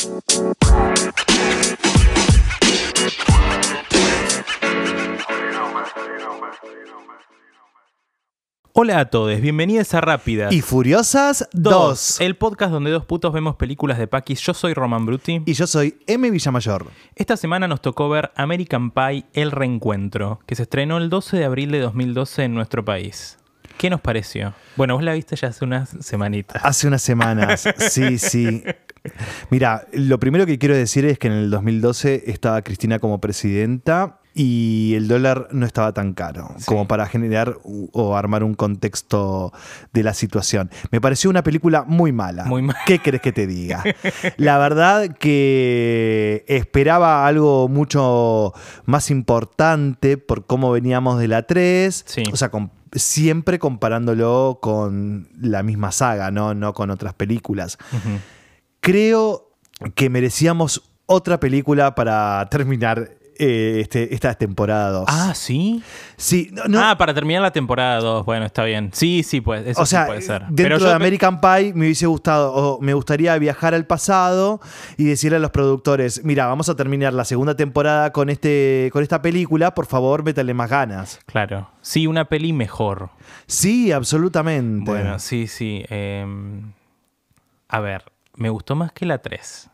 Hola a todos, bienvenidos a Rápidas y Furiosas 2, el podcast donde dos putos vemos películas de Paquis. Yo soy Roman Bruti. Y yo soy M. Villamayor. Esta semana nos tocó ver American Pie, El Reencuentro, que se estrenó el 12 de abril de 2012 en nuestro país. ¿Qué nos pareció? Bueno, vos la viste ya hace unas semanitas. Hace unas semanas, sí. Mira, lo primero que quiero decir es que en el 2012 estaba Cristina como presidenta y el dólar no estaba tan caro como para generar o armar un contexto de la situación. Me pareció una película muy mala. Muy mala. ¿Qué querés que te diga? La verdad que esperaba algo mucho más importante por cómo veníamos de la 3. Sí. O sea, siempre comparándolo con la misma saga, no con otras películas. Uh-huh. Creo que merecíamos otra película para terminar esta temporada 2. Ah, ¿sí? Sí. Para terminar la temporada 2. Bueno, está bien. Sí, pues eso o sea, sí puede ser. Dentro de American Pie me hubiese gustado, o me gustaría viajar al pasado y decirle a los productores, mira, vamos a terminar la segunda temporada con esta película, por favor, métale más ganas. Claro. Sí, una peli mejor. Sí, absolutamente. Bueno, sí. A ver, me gustó más que la 3.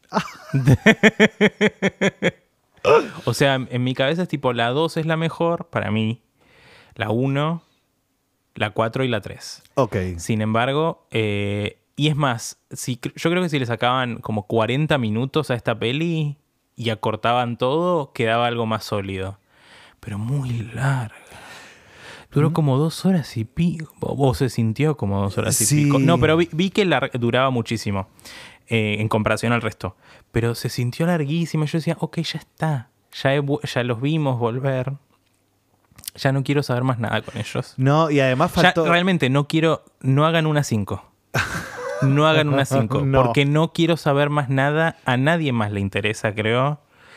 O sea, en mi cabeza es tipo la 2 es la mejor para mí, la 1, la 4 y la 3. Ok. Sin embargo, y es más, yo creo que si le sacaban como 40 minutos a esta peli y acortaban todo, quedaba algo más sólido. Pero muy larga. Duró como 2 horas y pico. O se sintió como 2 horas y pico. No, pero vi que duraba muchísimo en comparación al resto. Pero se sintió larguísima. Yo decía, ok, ya está. Ya los vimos volver. Ya no quiero saber más nada con ellos. No, y además faltó... Ya, realmente no hagan una 5. No hagan una 5. No. Porque no quiero saber más nada. A nadie más le interesa, creo.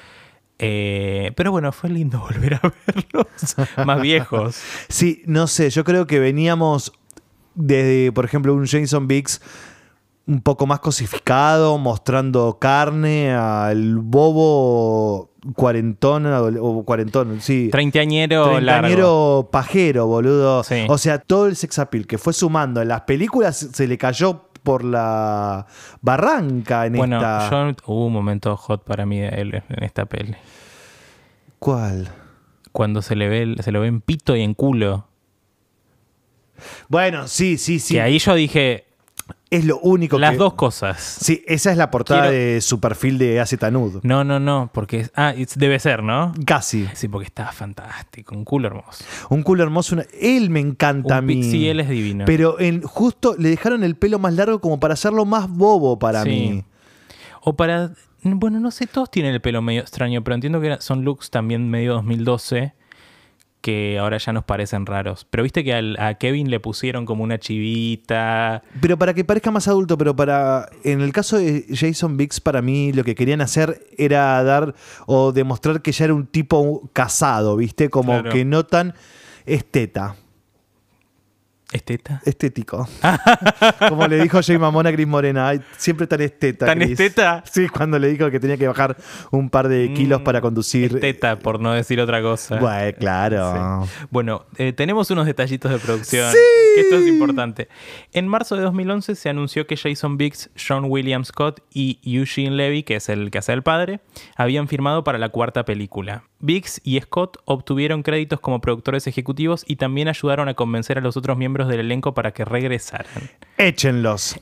Pero bueno, fue lindo volver a verlos más viejos. Sí, no sé, yo creo que veníamos desde, por ejemplo, un Jason Biggs un poco más cosificado, mostrando carne al bobo cuarentón, sí. Treintañero largo. Pajero, boludo. Sí. O sea, todo el sex appeal que fue sumando en las películas se le cayó por la barranca en esta... Bueno, hubo un momento hot para mí de él en esta peli. ¿Cuál? Cuando se lo ve en pito y en culo. Bueno, sí. Que ahí yo dije... Es lo único Las dos cosas. Sí, esa es la portada de su perfil de AZ Nude. No, porque... debe ser, ¿no? Casi. Sí, porque estaba fantástico. Un culo hermoso. Un culo hermoso. Él me encanta a mí. Sí, él es divino. Pero justo le dejaron el pelo más largo como para hacerlo más bobo para mí. O para... Bueno, no sé, todos tienen el pelo medio extraño, pero entiendo que son looks también medio 2012 que ahora ya nos parecen raros. Pero viste que a Kevin le pusieron como una chivita. Pero para que parezca más adulto, en el caso de Jason Biggs, para mí lo que querían hacer era demostrar que ya era un tipo casado, ¿viste? Como claro. Que no tan esteta. ¿Esteta? Estético. Como le dijo Jay Mamón a Cris Morena. Ay, siempre tan esteta. ¿Tan Chris. esteta? Sí, cuando le dijo que tenía que bajar un par de kilos para conducir. Esteta, por no decir otra cosa. Bueno, claro. Sí. Bueno, tenemos unos detallitos de producción. ¡Sí! Que esto es importante. En marzo de 2011 se anunció que Jason Biggs, Sean William Scott y Eugene Levy, que es el que hace el padre, habían firmado para la 4ª película. Biggs y Scott obtuvieron créditos como productores ejecutivos y también ayudaron a convencer a los otros miembros del elenco para que regresaran. Échenlos.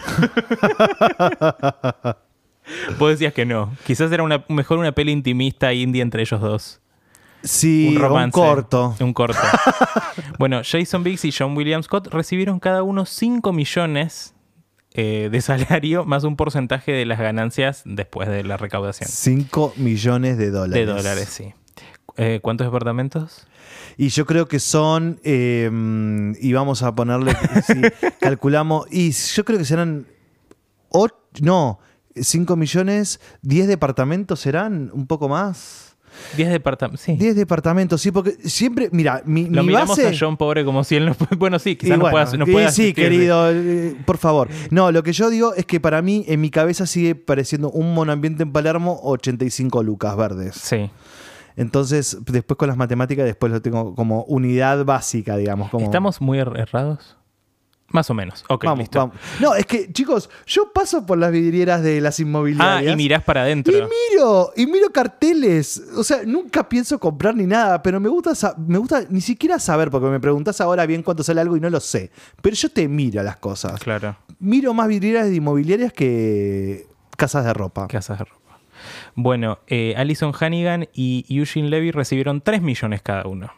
Vos decías que no. Quizás era mejor una peli intimista indie entre ellos dos. Sí, un romance. Un corto. Bueno, Jason Biggs y John William Scott recibieron cada uno 5 millones de salario más un porcentaje de las ganancias después de la recaudación. 5 millones de dólares. De dólares, sí. ¿Cuántos departamentos? Y yo creo que son, y vamos a ponerle, sí, calculamos, y yo creo que serán 5 millones, 10 departamentos serán, un poco más. 10 departamentos, sí. 10 departamentos, sí, porque siempre, mira, mi miramos base... a John pobre como si él no... Bueno, sí, quizás Y no bueno, pueda sí, asistir. querido, por favor. No, lo que yo digo es que para mí, en mi cabeza sigue pareciendo un monoambiente en Palermo 85 lucas verdes. Sí. Entonces, después con las matemáticas, después lo tengo como unidad básica, digamos. Como... ¿Estamos muy errados? Más o menos. Ok, vamos, listo. vamos. No, es que, chicos, yo paso por las vidrieras de las inmobiliarias. Ah, y mirás para adentro. Y miro carteles. O sea, nunca pienso comprar ni nada, pero me gusta ni siquiera saber, porque me preguntás ahora bien cuánto sale algo y no lo sé. Pero yo te miro las cosas. Claro. Miro más vidrieras de inmobiliarias que casas de ropa. Casas de ropa. Bueno, Alison Hannigan y Eugene Levy recibieron 3 millones cada uno.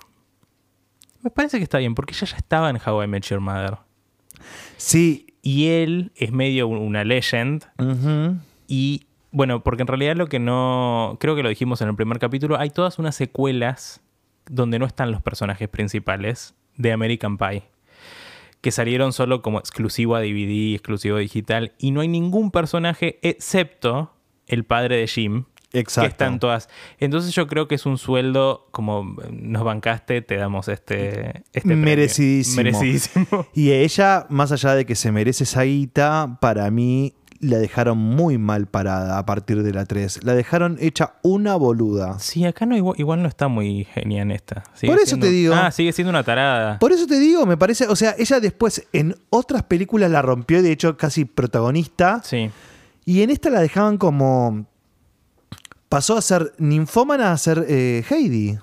Me parece que está bien, porque ella ya estaba en How I Met Your Mother. Sí. Y él es medio una legend. Uh-huh. Y bueno, porque en realidad lo que no... Creo que lo dijimos en el primer capítulo. Hay todas unas secuelas donde no están los personajes principales de American Pie, que salieron solo como exclusivo a DVD, exclusivo digital. Y no hay ningún personaje excepto el padre de Jim. Exacto. Que están todas. Entonces yo creo que es un sueldo, como nos bancaste, te damos este merecidísimo. Premio. Merecidísimo. Y ella, más allá de que se merece esa guita, para mí la dejaron muy mal parada a partir de la 3. La dejaron hecha una boluda. Sí, acá no igual no está muy genial esta. Por eso te digo. Ah, sigue siendo una tarada. Por eso te digo, me parece, o sea, ella después en otras películas la rompió, de hecho casi protagonista. Sí. Y en esta la dejaban como... Pasó a ser ninfómana a ser Heidi.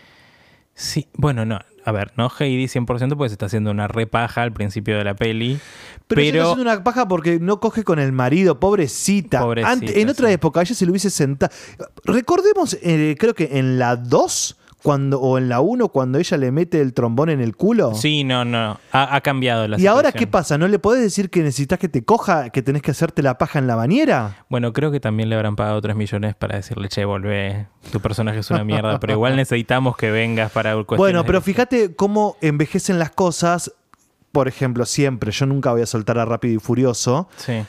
Sí, bueno, no. A ver, no Heidi 100% porque se está haciendo una repaja al principio de la peli. Pero se está haciendo una paja porque no coge con el marido, pobrecita. En otra época ella se lo hubiese sentado. Recordemos, creo que en la 2... o en la 1 cuando ella le mete el trombón en el culo. Sí, no. Ha cambiado la ¿Y situación. ahora qué pasa? ¿No le podés decir que necesitas que te coja, que tenés que hacerte la paja en la bañera? Bueno, creo que también le habrán pagado 3 millones para decirle, che, volvé, tu personaje es una mierda, pero igual necesitamos que vengas para cuestiones. Bueno, pero fíjate cómo envejecen las cosas. Por ejemplo, siempre, yo nunca voy a soltar a Rápido y Furioso. Sí.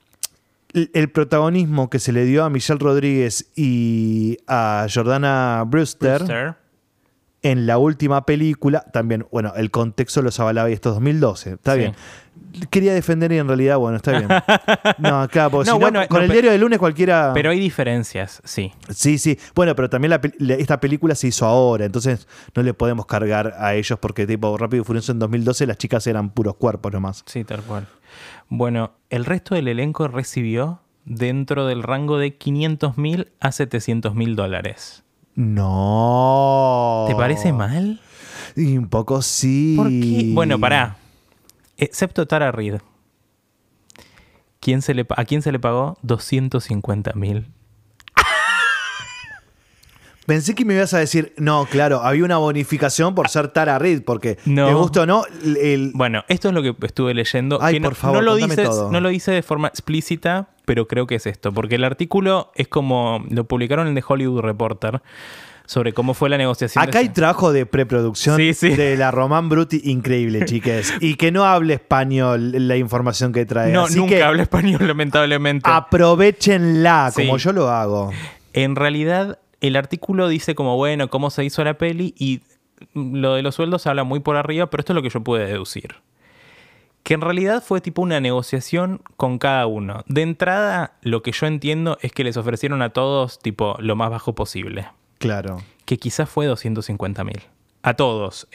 El protagonismo que se le dio a Michelle Rodríguez y a Jordana Brewster. En la última película, también, bueno, el contexto los avalaba y esto es 2012, está bien. Quería defender y en realidad, bueno, está bien. No, claro, porque no, si no, con el diario del lunes cualquiera... Pero hay diferencias, sí. Sí. Bueno, pero también esta película se hizo ahora, entonces no le podemos cargar a ellos porque tipo Rápido y Furioso en 2012 las chicas eran puros cuerpos nomás. Sí, tal cual. Bueno, el resto del elenco recibió dentro del rango de $500,000 a $700,000. No. ¿Te parece mal? Y un poco sí. ¿Por qué? Bueno, pará. Excepto Tara Reid. ¿A quién se le pagó? $250,000. Pensé que me ibas a decir, no, claro, había una bonificación por ser Tara Reid, porque no. te gusta o no. Bueno, esto es lo que estuve leyendo. Ay, que por favor, no lo dice de forma explícita, pero creo que es esto. Porque el artículo es como... Lo publicaron en The Hollywood Reporter sobre cómo fue la negociación. Acá hay trabajo de preproducción de la Román Brutti increíble, chiques. Y que no hable español la información que trae. No, así nunca que habla español, lamentablemente. Aprovechenla, como yo lo hago. En realidad... El artículo dice como, bueno, cómo se hizo la peli y lo de los sueldos habla muy por arriba, pero esto es lo que yo pude deducir. Que en realidad fue tipo una negociación con cada uno. De entrada, lo que yo entiendo es que les ofrecieron a todos tipo lo más bajo posible. Claro. Que quizás fue 250,000. A todos.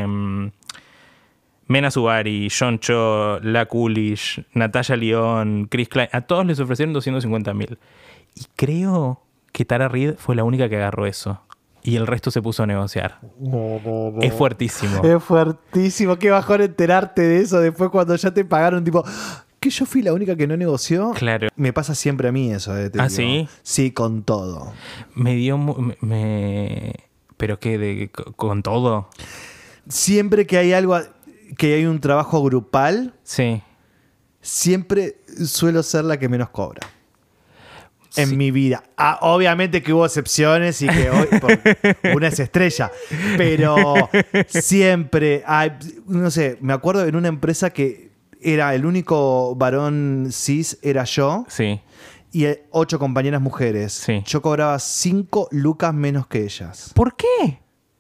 Mena Subari, John Cho, La Coolidge, Natalia León, Chris Klein. A todos les ofrecieron 250,000. Y creo... que Tara Reid fue la única que agarró eso. Y el resto se puso a negociar. No. Es fuertísimo. Es fuertísimo. Qué bajón enterarte de eso después cuando ya te pagaron, tipo... ¿Que yo fui la única que no negoció? Claro. Me pasa siempre a mí eso. ¿Ah, sí? Sí, con todo. Me dio... ¿Pero qué? ¿Con todo? Siempre que hay algo... Que hay un trabajo grupal... Sí. Siempre suelo ser la que menos cobra. En mi vida. Obviamente que hubo excepciones y que hoy una es estrella. Pero siempre hay, no sé, me acuerdo en una empresa que era el único varón cis, era yo. Sí. y 8 compañeras mujeres. Sí. Yo cobraba 5 lucas menos que ellas. ¿Por qué?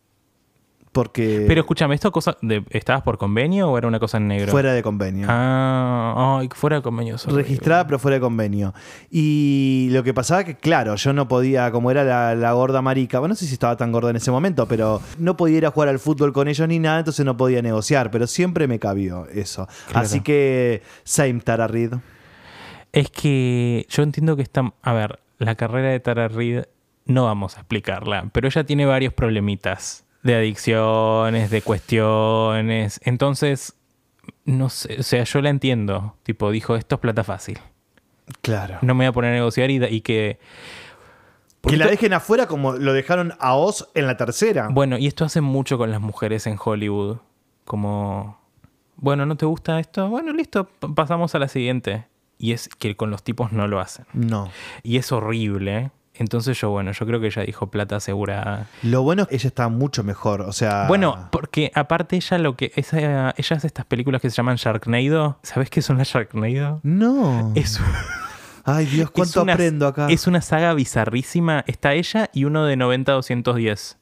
Porque Pero escúchame, ¿estabas por convenio o era una cosa en negro? fuera de convenio. Ay, fuera de convenio. es horrible. Registrada, pero fuera de convenio. Y lo que pasaba que, claro, yo no podía, como era la gorda marica, bueno, no sé si estaba tan gorda en ese momento, pero no podía ir a jugar al fútbol con ellos ni nada, entonces no podía negociar, pero siempre me cabió eso. Claro. Así que, same Tara Reid. Es que yo entiendo que está... A ver, la carrera de Tara Reid no vamos a explicarla, pero ella tiene varios problemitas de adicciones, de cuestiones. Entonces, no sé, o sea, yo la entiendo. Tipo, dijo, esto es plata fácil. Claro. No me voy a poner a negociar y que... Que la dejen afuera como lo dejaron a Oz en la tercera. Bueno, y esto hace mucho con las mujeres en Hollywood. Como, bueno, ¿no te gusta esto? Bueno, listo, pasamos a la siguiente. Y es que con los tipos no lo hacen. No. Y es horrible. Entonces yo creo que ella dijo plata asegurada. Lo bueno es que ella está mucho mejor, o sea... Bueno, porque aparte ella hace estas películas que se llaman Sharknado. ¿Sabes qué son las Sharknado? No. Es, Ay, Dios, cuánto aprendo acá. es una saga bizarrísima. Está ella y uno de 90-210.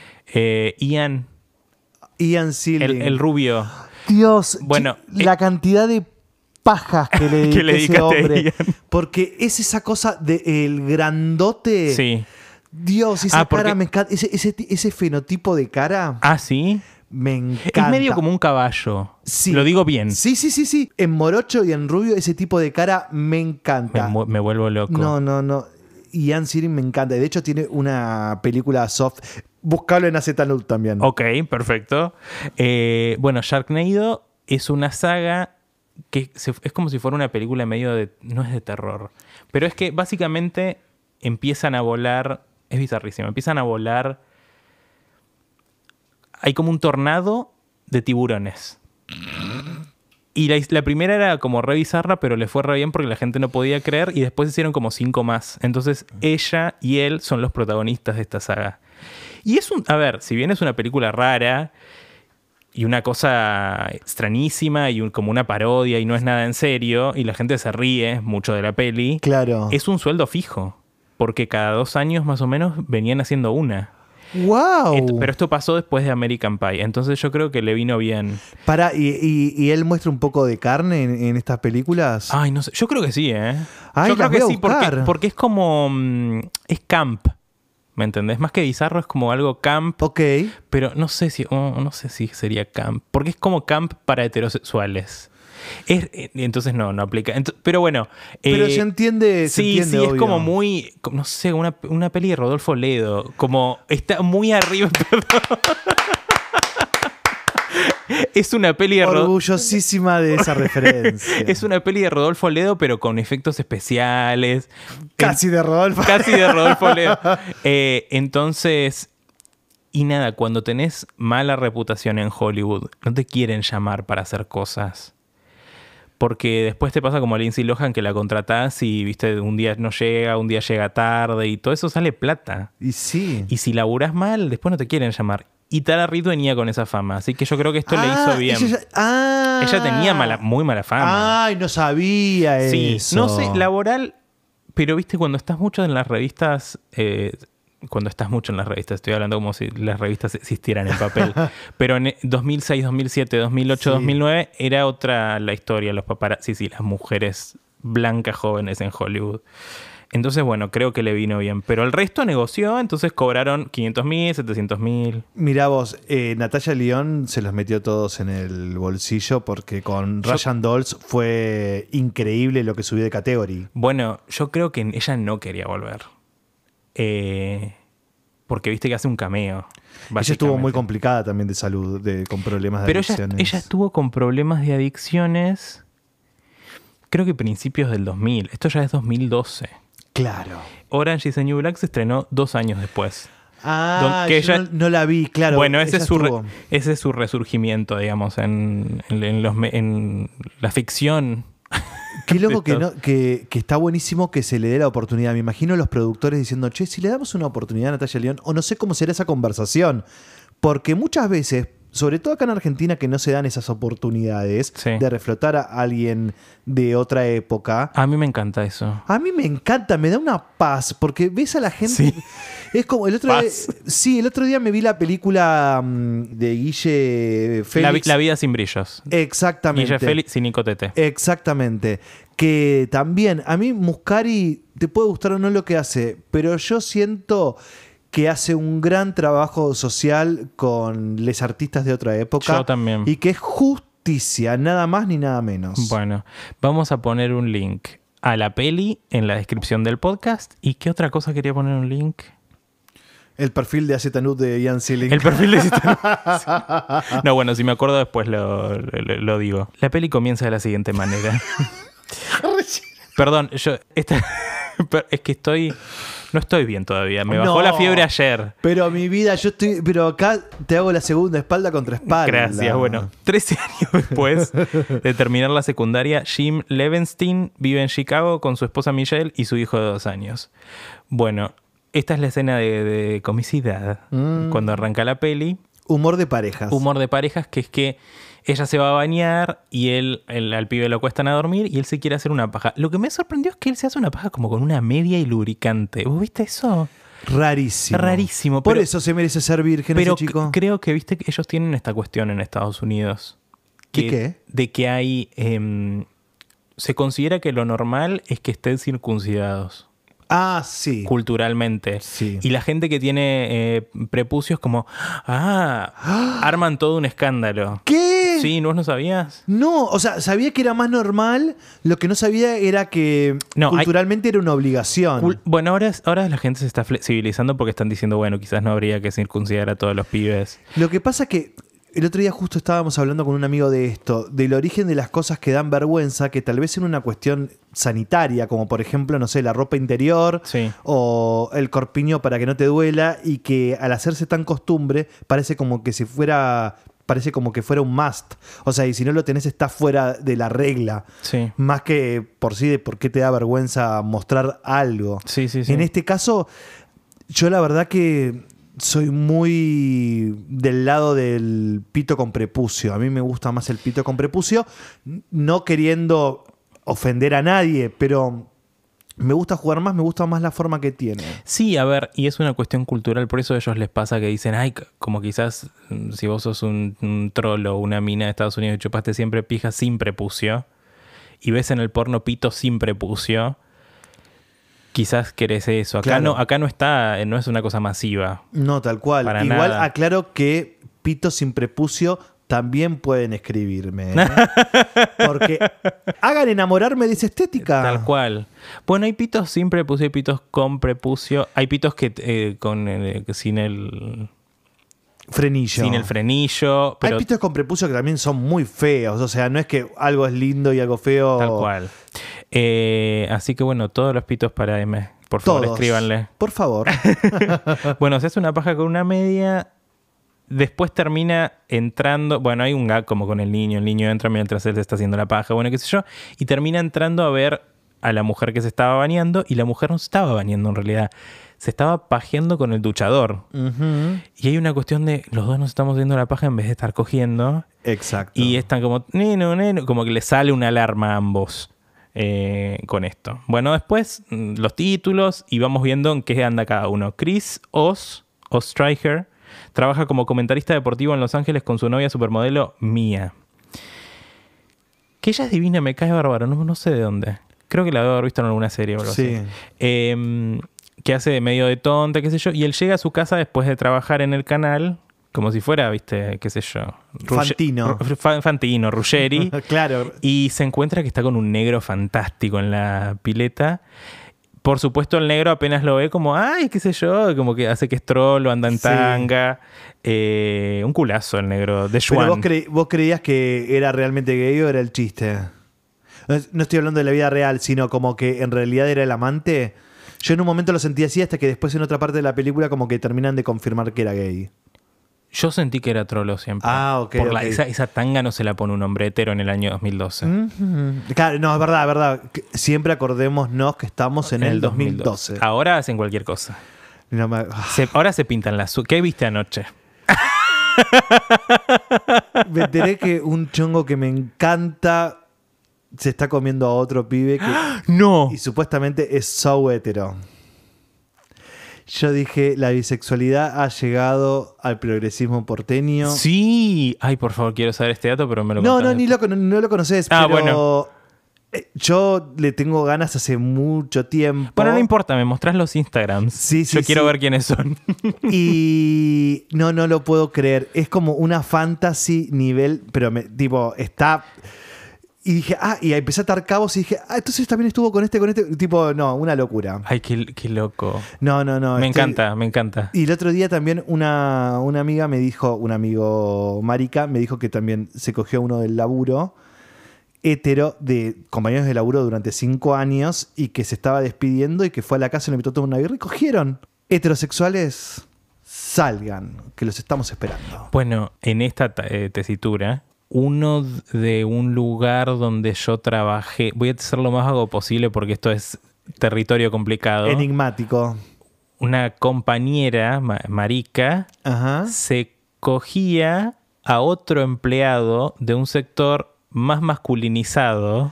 Ian Sealing. el rubio. Dios, Bueno, la cantidad de pajas que le que le dedica ese dedicaste a hombre. Ian. Porque es esa cosa del grandote. Sí. Dios, esa porque- cara me encanta. Ese fenotipo de cara Ah, ¿sí? me encanta. Es medio como un caballo. Sí. Lo digo bien. Sí. En morocho y en rubio, ese tipo de cara me encanta. Me vuelvo loco. No. Ian Sealing me encanta. De hecho, tiene una película soft. Buscalo en Acetanut también. Ok, perfecto. Bueno, Sharknado es una saga que es como si fuera una película medio de... No es de terror. Pero es que básicamente empiezan a volar... Es bizarrísimo. Empiezan a volar... Hay como un tornado de tiburones. Y la primera era como re bizarra, pero le fue re bien porque la gente no podía creer. Y después hicieron como 5 más. Entonces ella y él son los protagonistas de esta saga. Y es a ver, si bien es una película rara y una cosa extrañísima y como una parodia y no es nada en serio y la gente se ríe mucho de la peli, Claro. es un sueldo fijo. Porque cada 2 años más o menos venían haciendo una. ¡Wow! Pero esto pasó después de American Pie. Entonces yo creo que le vino bien. ¿Y él muestra un poco de carne en estas películas? Ay, no sé. Yo creo que sí, ¿eh? Ay, yo creo las que voy a sí, buscar. porque es como... es camp. ¿Me entendés? Más que bizarro es como algo camp. Ok. Pero no sé si sería camp. Porque es como camp para heterosexuales. Entonces no aplica. Pero bueno. Pero se entiende. Sí, es obvio. como muy. No sé, una peli de Rodolfo Ledo. Como está muy arriba. Perdón. Es una peli de Orgullosísima de esa referencia. Es una peli de Rodolfo Ledo, pero con efectos especiales. Casi de Rodolfo. Casi de Rodolfo Ledo. Entonces, y nada, cuando tenés mala reputación en Hollywood, no te quieren llamar para hacer cosas. Porque después te pasa como a Lindsay Lohan, que la contratás y, viste, un día no llega, un día llega tarde y todo eso sale plata. Y sí. Y si laburás mal, después no te quieren llamar. Y Tara Reid venía con esa fama, así que yo creo que esto le hizo bien. Ella tenía muy mala fama. Ay, no sabía Sí, eso. no sé, laboral, pero viste, cuando estás mucho en las revistas, estoy hablando como si las revistas existieran en papel, pero en 2006, 2007, 2008, Sí. 2009 era otra la historia, los paparazzi, sí, las mujeres blancas jóvenes en Hollywood. Entonces, bueno, creo que le vino bien. Pero el resto negoció, entonces cobraron 500.000, 700.000. Mirá vos, Natalia León se los metió todos en el bolsillo porque con Ryan Dolls fue increíble lo que subió de category. Bueno, yo creo que ella no quería volver. Porque viste que hace un cameo. Ella estuvo muy básicamente. complicada también de salud, con problemas de Pero adicciones. ella estuvo con problemas de adicciones, creo que principios del 2000. Esto ya es 2012. Claro. Orange is the New Black se estrenó 2 años después. Que ella- no la vi, claro. Bueno, ese ella es, estuvo. ese es su resurgimiento, digamos, en la ficción. Qué loco que está buenísimo que se le dé la oportunidad. Me imagino los productores diciendo, che, si le damos una oportunidad a Natalia León, o no sé cómo será esa conversación. Porque muchas veces sobre todo acá en Argentina, que no se dan esas oportunidades de reflotar a alguien de otra época. A mí me encanta eso. A mí me encanta, me da una paz, porque ves a la gente... Sí. Es como el otro día... Sí, el otro día me vi la película de Guille Félix. La vida sin brillos. Exactamente. Guille Félix y Nico Tete. Exactamente. Que también, a mí Muscari, te puede gustar o no lo que hace, pero yo siento que hace un gran trabajo social con les artistas de otra época. Yo también. Y que es justicia, nada más ni nada menos. Bueno, vamos a poner un link a la peli en la descripción del podcast. ¿Y qué otra cosa quería poner un link? El perfil de Azetanud de Ian Ziering. El perfil de Azetanud. No, bueno, si me acuerdo después lo digo. La peli comienza de la siguiente manera. Perdón, es que no estoy bien todavía. Me bajó la fiebre ayer. Pero mi vida, pero acá te hago la segunda, espalda contra espalda. Gracias, bueno. 13 años después de terminar la secundaria, Jim Levenstein vive en Chicago con su esposa Michelle y su hijo de 2 años. Bueno, esta es la escena de comicidad cuando arranca la peli. Humor de parejas. Humor de parejas, que es que ella se va a bañar y al pibe lo cuestan a dormir y él se quiere hacer una paja. Lo que me sorprendió es que él se hace una paja como con una media y lubricante. ¿Vos viste eso? Rarísimo. Rarísimo. Por eso se merece ser virgen ese chico. Creo que, viste, que ellos tienen esta cuestión en Estados Unidos. ¿De qué? De que hay... se considera que lo normal es que estén circuncidados. Ah, sí. Culturalmente. Sí. Y la gente que tiene prepucios como... arman todo un escándalo. ¿Qué? Sí, ¿vos no sabías? No, o sea, sabía que era más normal. Lo que no sabía era que culturalmente era una obligación. Bueno, ahora la gente se está flexibilizando porque están diciendo, bueno, quizás no habría que circuncidar a todos los pibes. Lo que pasa que... El otro día justo estábamos hablando con un amigo de esto, del origen de las cosas que dan vergüenza, que tal vez en una cuestión sanitaria, como por ejemplo, no sé, la ropa interior o el corpiño para que no te duela, y que al hacerse tan costumbre parece como que fuera un must. O sea, y si no lo tenés está fuera de la regla. Sí. Más que por sí de por qué te da vergüenza mostrar algo. Sí. En este caso, yo la verdad que... soy muy del lado del pito con prepucio. A mí me gusta más el pito con prepucio, no queriendo ofender a nadie, pero me gusta jugar más, me gusta más la forma que tiene. Sí, a ver, y es una cuestión cultural, por eso a ellos les pasa que dicen, ay, como quizás si vos sos un trolo o una mina de Estados Unidos y chupaste siempre pija sin prepucio, y ves en el porno pito sin prepucio, quizás querés eso. Acá no está, no es una cosa masiva. No, tal cual. Para igual nada. Aclaro que pito sin prepucio también pueden escribirme. Porque hagan enamorarme de esa estética. Tal cual. Bueno, hay pitos sin prepucio, hay pitos con prepucio. Hay pitos que sin el... frenillo. Sin el frenillo. Pero... hay pitos con prepucio que también son muy feos. O sea, no es que algo es lindo y algo feo. Tal cual. Así que bueno, todos los pitos para M. Por favor, escríbanle. Por favor. Bueno, se hace una paja con una media. Después termina entrando. Bueno, hay un gag como con el niño. El niño entra mientras él está haciendo la paja. Bueno, qué sé yo. Y termina entrando a ver a la mujer que se estaba bañando. Y la mujer no se estaba bañando en realidad. Se estaba pajeando con el duchador. Uh-huh. Y hay una cuestión de los dos nos estamos haciendo la paja en vez de estar cogiendo. Exacto. Y están como... como que le sale una alarma a ambos. Con esto. Bueno, después los títulos y vamos viendo en qué anda cada uno. Chris Ostreicher trabaja como comentarista deportivo en Los Ángeles con su novia supermodelo Mia. Que ella es divina, me cae bárbaro, no sé de dónde. Creo que la debo haber visto en alguna serie o algo así. Que hace de medio de tonta, qué sé yo. Y él llega a su casa después de trabajar en el canal... como si fuera, viste, qué sé yo. Fantino, Ruggeri. Claro. Y se encuentra que está con un negro fantástico en la pileta. Por supuesto, el negro apenas lo ve como, ay, qué sé yo, como que hace que es trolo, anda en tanga. Un culazo el negro de Schwann. Pero vos creías que era realmente gay o era el chiste. No estoy hablando de la vida real, sino como que en realidad era el amante. Yo en un momento lo sentí así hasta que después en otra parte de la película como que terminan de confirmar que era gay. Yo sentí que era trolo siempre. Ah, ok. Esa tanga no se la pone un hombre hetero en el año 2012. Mm-hmm. Claro, no, es verdad. Siempre acordémonos que estamos en el 2012. Ahora hacen cualquier cosa. Ahora se pintan las... ¿Qué viste anoche? Me enteré que un chongo que me encanta se está comiendo a otro pibe que, ¡No! y supuestamente es so hetero. Yo dije, la bisexualidad ha llegado al progresismo porteño. Sí. Ay, por favor, quiero saber este dato, pero me lo No, contás no, ni después. no lo conoces, Ah, pero bueno. yo le tengo ganas hace mucho tiempo. Bueno, no importa, me mostrás los Instagrams. Sí, sí, Yo quiero sí. ver quiénes son. Y no lo puedo creer. Es como una fantasy nivel, pero tipo, está... Y dije, y empecé a atar cabos y dije, entonces también estuvo con este. Tipo, no, una locura. Ay, qué loco. No. Me encanta, me encanta. Y el otro día también una amiga me dijo, un amigo marica, me dijo que también se cogió a uno del laburo, hetero, de compañeros de laburo durante 5 años y que se estaba despidiendo y que fue a la casa y le invitó a tomar una birra y cogieron. Heterosexuales, salgan, que los estamos esperando. Bueno, en esta tesitura, uno de un lugar donde yo trabajé, voy a hacer lo más vago posible porque esto es territorio complicado. Enigmático. Una compañera marica Ajá. se cogía a otro empleado de un sector más masculinizado,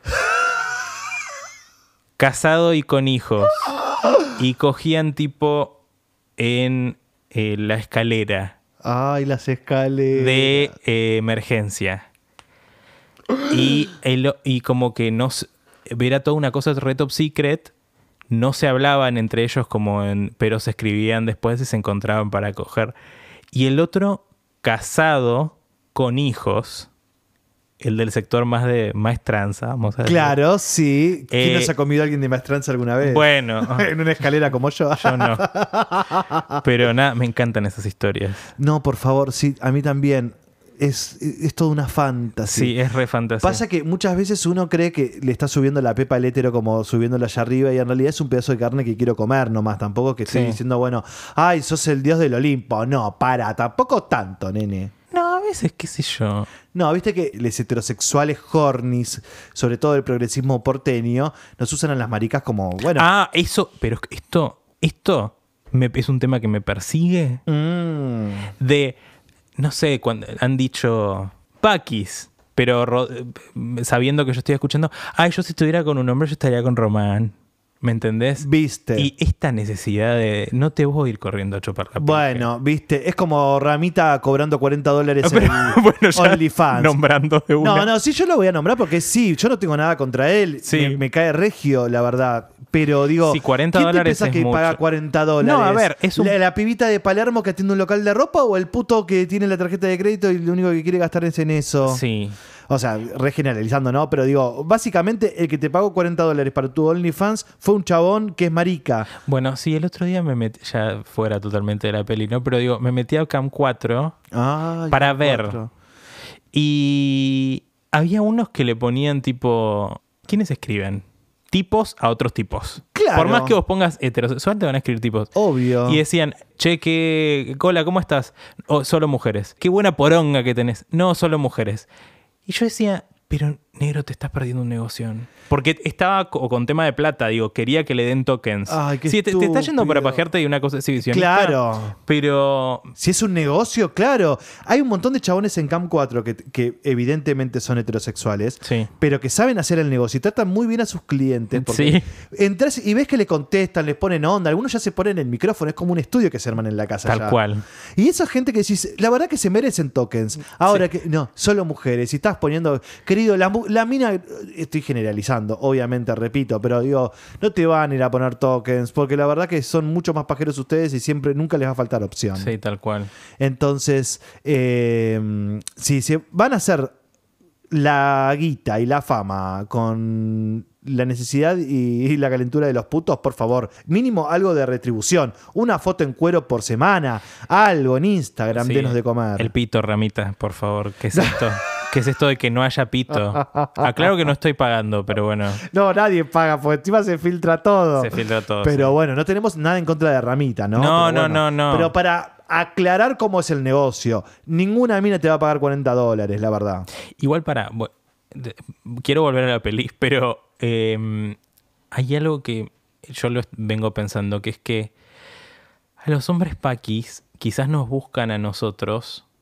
casado y con hijos, y cogían tipo en la escalera Ay, las escaleras. de emergencia. Y como que era toda una cosa re top secret. No se hablaban entre ellos pero se escribían después y se encontraban para coger. Y el otro, casado, con hijos, el del sector más de maestranza, vamos a decir. Claro, sí. ¿Quién no se ha comido a alguien de maestranza alguna vez? Bueno, En una escalera como yo. yo no. Pero nada, me encantan esas historias. No, por favor, sí, a mí también. Es toda una fantasy. Sí, es re fantasía. Pasa que muchas veces uno cree que le está subiendo la pepa al hétero como subiéndola allá arriba y en realidad es un pedazo de carne que quiero comer nomás. Tampoco que estoy Sí. diciendo, bueno, ay, sos el dios del Olimpo. No, tampoco tanto, nene. No, a veces, qué sé yo. No, viste que los heterosexuales hornis, sobre todo el progresismo porteño, nos usan a las maricas como, bueno. Eso, pero esto es un tema que me persigue. De, no sé, cuando han dicho paquis, pero sabiendo que yo estoy escuchando, yo si estuviera con un hombre, yo estaría con Román. ¿Me entendés? Viste. Y esta necesidad de no te voy a ir corriendo a chupar la pija. Bueno, viste, es como Ramita cobrando $40 Pero, en bueno, ya OnlyFans. nombrando de una. No, sí, yo lo voy a nombrar porque sí, yo no tengo nada contra él. Sí. Me cae regio, la verdad. Pero digo, Sí, $40 ¿quién te pensás es que mucho. paga $40? No, a ver, es un- ¿La pibita de Palermo que atiende un local de ropa o el puto que tiene la tarjeta de crédito y lo único que quiere gastar es en eso? Sí. O sea, regeneralizando, ¿no? Pero digo, básicamente el que te pagó $40 para tu OnlyFans fue un chabón que es marica. Bueno, sí, el otro día me metí, ya fuera totalmente de la peli, ¿no? Pero digo, me metí a Cam 4 Ay, para qué ver. cuatro. Y había unos que le ponían tipo... ¿Quiénes escriben? Tipos a otros tipos. Claro. Por más que vos pongas heterosexual, te van a escribir tipos. Obvio. Y decían, che, hola, ¿cómo estás? Solo mujeres. Qué buena poronga que tenés. No, solo mujeres. Y yo decía, pero negro, te estás perdiendo un negocio. Porque estaba con tema de plata, digo, quería que le den tokens. Ay, qué sí, te está yendo estúpido. para pajearte y una cosa exhibicionista. Claro. Pero Si es un negocio, claro. Hay un montón de chabones en Cam 4 que evidentemente son heterosexuales, sí. pero que saben hacer el negocio y tratan muy bien a sus clientes. Porque Sí. entras y ves que le contestan, les ponen onda. Algunos ya se ponen el micrófono, es como un estudio que se arman en la casa. Tal ya. cual. Y esa gente que decís, la verdad que se merecen tokens. Ahora que, no, solo mujeres. Y estás poniendo, querido, la mina, estoy generalizando, obviamente, repito, pero digo, no te van a ir a poner tokens, porque la verdad que son mucho más pajeros ustedes y siempre, nunca les va a faltar opción. Sí, tal cual. Entonces, si se van a hacer la guita y la fama con la necesidad y la calentura de los putos, por favor, mínimo algo de retribución. Una foto en cuero por semana, algo en Instagram, Sí. denos de comer. El pito, Ramita, por favor. ¿Qué es esto? ¿Qué es esto de que no haya pito? Aclaro que no estoy pagando, pero bueno, No, nadie paga, porque encima se filtra todo. se filtra todo. Pero sí. bueno, no tenemos nada en contra de Ramita, ¿no? No, Pero no, bueno, no. Pero para aclarar cómo es el negocio, ninguna mina te va a pagar $40, la verdad. Igual quiero volver a la peli, pero hay algo que yo lo vengo pensando, que es que a los hombres paquis quizás nos buscan a nosotros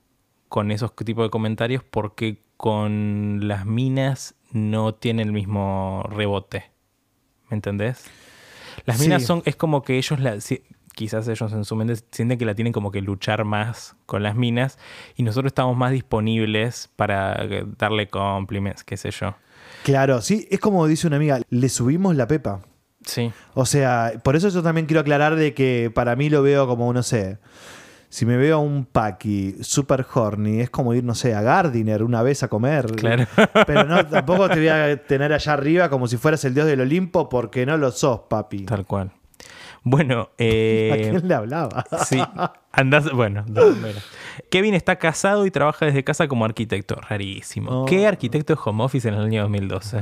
con esos tipos de comentarios porque con las minas no tiene el mismo rebote. ¿Me entendés? Las minas es como que ellos, quizás ellos en su mente sienten que la tienen como que luchar más con las minas y nosotros estamos más disponibles para darle compliments, qué sé yo. Claro, sí, es como dice una amiga, le subimos la pepa. Sí. O sea, por eso yo también quiero aclarar de que para mí lo veo como, no sé, si me veo a un Paqui super horny, es como ir, no sé, a Gardiner una vez a comer. Claro. Pero no, tampoco te voy a tener allá arriba como si fueras el dios del Olimpo porque no lo sos, papi. Tal cual. Bueno, ¿A quién le hablaba? Sí, andás, bueno, mira. Kevin está casado y trabaja desde casa como arquitecto. Rarísimo. Oh. ¿Qué arquitecto es home office en el año 2012?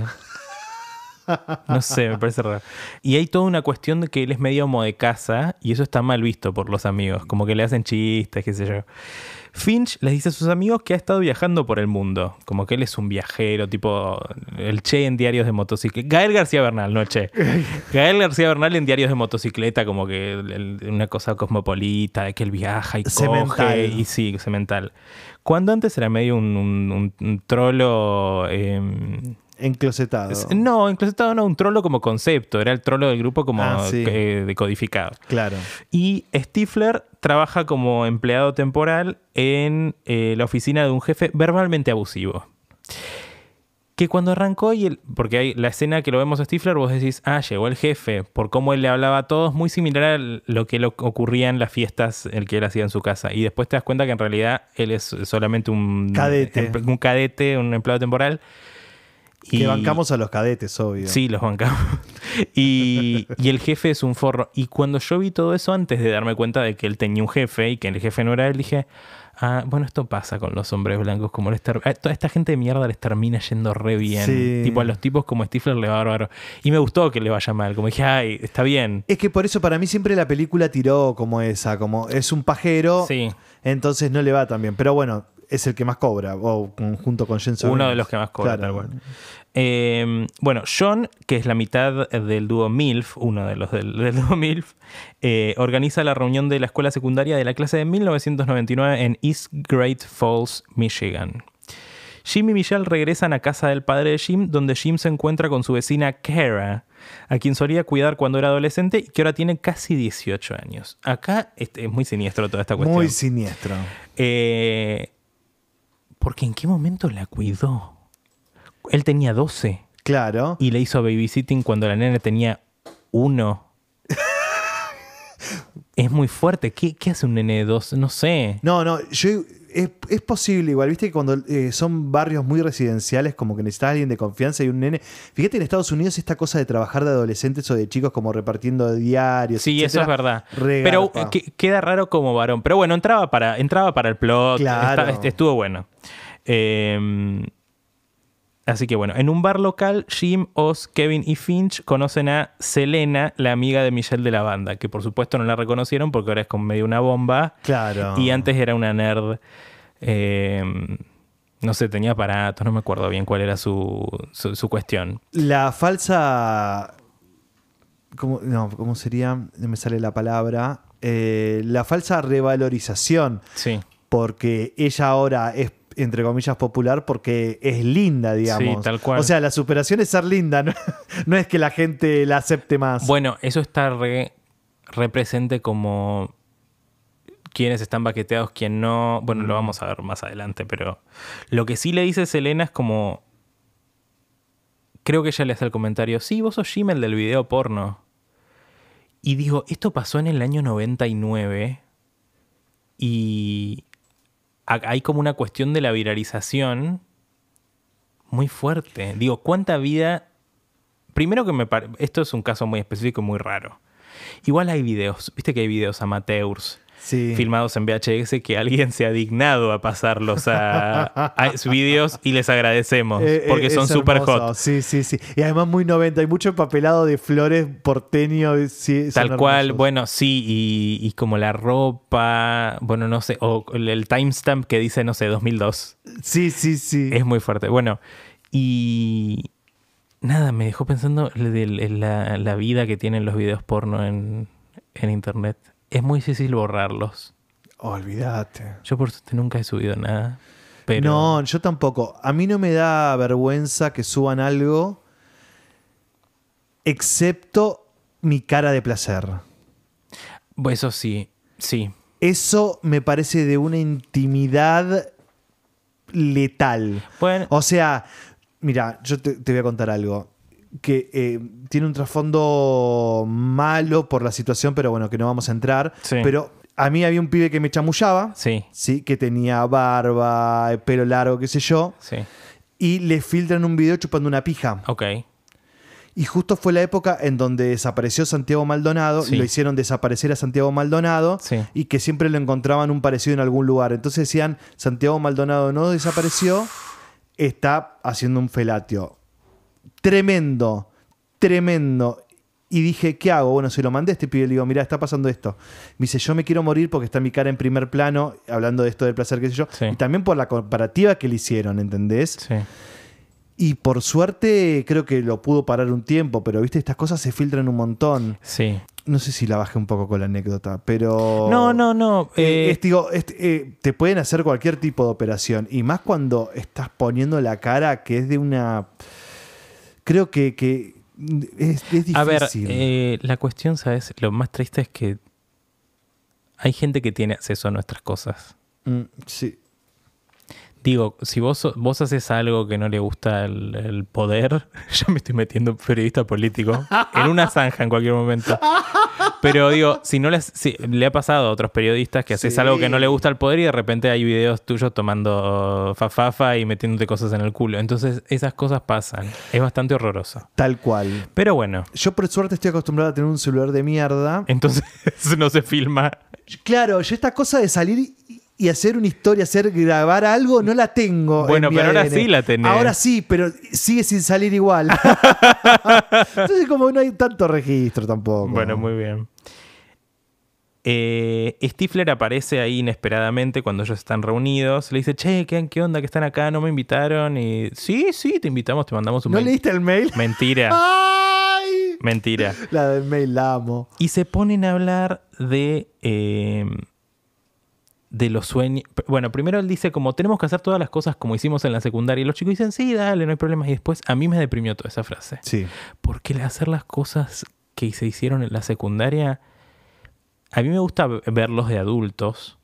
No sé, me parece raro. Y hay toda una cuestión de que él es medio amo de casa y eso está mal visto por los amigos. Como que le hacen chistes, qué sé yo. Finch les dice a sus amigos que ha estado viajando por el mundo. Como que él es un viajero, tipo el Che en diarios de motocicleta. Gael García Bernal, no Che. Gael García Bernal en diarios de motocicleta, como que una cosa cosmopolita, de que él viaja y coge. Y sí, semental. Cuando antes era medio un trolo... Enclosetado. No, enclosetado no, un trolo como concepto. Era el trolo del grupo como decodificado. Claro. Y Stifler trabaja como empleado temporal en la oficina de un jefe verbalmente abusivo. Que cuando arrancó, porque hay la escena que lo vemos a Stifler, vos decís, llegó el jefe, por cómo él le hablaba a todos, muy similar a lo que ocurría en las fiestas el que él hacía en su casa. Y después te das cuenta que en realidad él es solamente un cadete, un empleado temporal. Que bancamos a los cadetes, obvio. Sí, los bancamos. Y el jefe es un forro. Y cuando yo vi todo eso, antes de darme cuenta de que él tenía un jefe y que el jefe no era él, dije, bueno, esto pasa con los hombres blancos. Como toda esta gente de mierda les termina yendo re bien. Sí. Tipo, a los tipos como Stifler le va bárbaro. Y me gustó que le vaya mal. Como dije, está bien. Es que por eso para mí siempre la película tiró como esa, como es un pajero, sí. Entonces no le va tan bien. Pero bueno, es el que más cobra, o junto con Jensen. Uno de los que más cobra, claro. Tal cual. Bueno, John, que es la mitad del dúo MILF, uno de los del dúo MILF, organiza la reunión de la escuela secundaria de la clase de 1999 en East Great Falls, Michigan. Jim y Michelle regresan a casa del padre de Jim, donde Jim se encuentra con su vecina Kara, a quien solía cuidar cuando era adolescente y que ahora tiene casi 18 años. Acá es muy siniestro toda esta cuestión. Muy siniestro. Porque ¿en qué momento la cuidó? Él tenía 12. Claro. Y le hizo babysitting cuando la nena tenía 1. Es muy fuerte. ¿Qué hace un nene de 12? No sé. No, es posible igual. Viste que cuando son barrios muy residenciales, como que necesitas a alguien de confianza y un nene. Fíjate en Estados Unidos esta cosa de trabajar de adolescentes o de chicos como repartiendo diarios. Sí, etcétera, eso es verdad. Regarpa. Pero queda raro como varón. Pero bueno, entraba para el plot. Claro. Estuvo bueno. Así que bueno, en un bar local, Jim, Oz, Kevin y Finch conocen a Selena, la amiga de Michelle de la banda, que por supuesto no la reconocieron porque ahora es como medio una bomba. Claro. Y antes era una nerd. No sé, tenía aparatos, no me acuerdo bien cuál era su cuestión. La falsa... ¿Cómo sería? No me sale la palabra. La falsa revalorización. Sí. Porque ella ahora es, entre comillas, popular porque es linda, digamos. Sí, tal cual. O sea, la superación es ser linda, no es que la gente la acepte más. Bueno, eso está presente como quiénes están baqueteados, quién no. Bueno, lo vamos a ver más adelante, pero lo que sí le dice Selena es como... Creo que ella le hace el comentario, sí, vos sos Jim, el del video porno. Y digo, esto pasó en el año 99 y... hay como una cuestión de la viralización muy fuerte. Digo, ¿cuánta vida? Primero que esto es un caso muy específico y muy raro. Igual hay videos, viste que hay videos amateurs filmados en VHS que alguien se ha dignado a pasarlos a videos y les agradecemos porque son súper hot. Sí. Y además muy 90, hay mucho empapelado de flores porteño. Sí, tal cual, bueno, sí, y como la ropa, bueno, no sé, o el timestamp que dice, no sé, 2002. Sí. Es muy fuerte. Bueno, y nada, me dejó pensando la vida que tienen los videos porno en internet. Es muy difícil borrarlos. Olvídate. Yo por suerte nunca he subido nada. Pero... No, yo tampoco. A mí no me da vergüenza que suban algo, excepto mi cara de placer. Eso sí, sí. Eso me parece de una intimidad letal. Bueno, O sea, mira, yo te voy a contar algo que tiene un trasfondo malo por la situación, pero bueno, que no vamos a entrar. Sí. Pero a mí había un pibe que me chamullaba, sí, ¿sí? Que tenía barba, pelo largo, qué sé yo, sí. y le filtran un video chupando una pija. Ok. Y justo fue la época en donde desapareció Santiago Maldonado, Sí. lo hicieron desaparecer a Santiago Maldonado, Sí. y que siempre lo encontraban un parecido en algún lugar. Entonces decían, Santiago Maldonado no desapareció, está haciendo un felatio. Tremendo, tremendo. Y dije, ¿qué hago? Bueno, se lo mandé a este pibe, le digo, mirá, está pasando esto. Me dice, yo me quiero morir porque está mi cara en primer plano, hablando de esto del placer, qué sé yo, Sí. y también por la comparativa que le hicieron, ¿entendés? Sí. Y por suerte creo que lo pudo parar un tiempo, pero viste, estas cosas se filtran un montón. Sí. No sé si la bajé un poco con la anécdota, pero... No. Te pueden hacer cualquier tipo de operación. Y más cuando estás poniendo la cara que es de una... Creo que es difícil. A ver, la cuestión, ¿sabes? Lo más triste es que hay gente que tiene acceso a nuestras cosas. Sí. Digo, si vos haces algo que no le gusta el poder, ya me estoy metiendo en periodista político, en una zanja en cualquier momento. Pero digo, si le ha pasado a otros periodistas que haces Sí. algo que no le gusta al poder y de repente hay videos tuyos tomando fafafa y metiéndote cosas en el culo. Entonces esas cosas pasan. Es bastante horroroso. Tal cual. Pero bueno, Yo por suerte estoy acostumbrado a tener un celular de mierda. entonces no se filma. Claro, yo esta cosa de salir y hacer una historia, grabar algo, no la tengo. Bueno, en mi pero ahora ADN. sí la tenés. Ahora sí, pero sigue sin salir igual. Entonces como no hay tanto registro tampoco. Bueno, muy bien. Stifler aparece ahí inesperadamente cuando ellos están reunidos. Le dice, che, ¿qué onda que están acá? ¿No me invitaron? Y sí, te invitamos, te mandamos un ¿No mail. leíste el mail? Mentira, ¡Ay! mentira. La del mail la amo. Y se ponen a hablar de los sueños. Bueno, primero él dice como tenemos que hacer todas las cosas como hicimos en la secundaria. Y los chicos dicen, sí, dale, no hay problema. Y después a mí me deprimió toda esa frase. Sí. Porque el hacer las cosas que se hicieron en la secundaria, a mí me gusta verlos de adultos.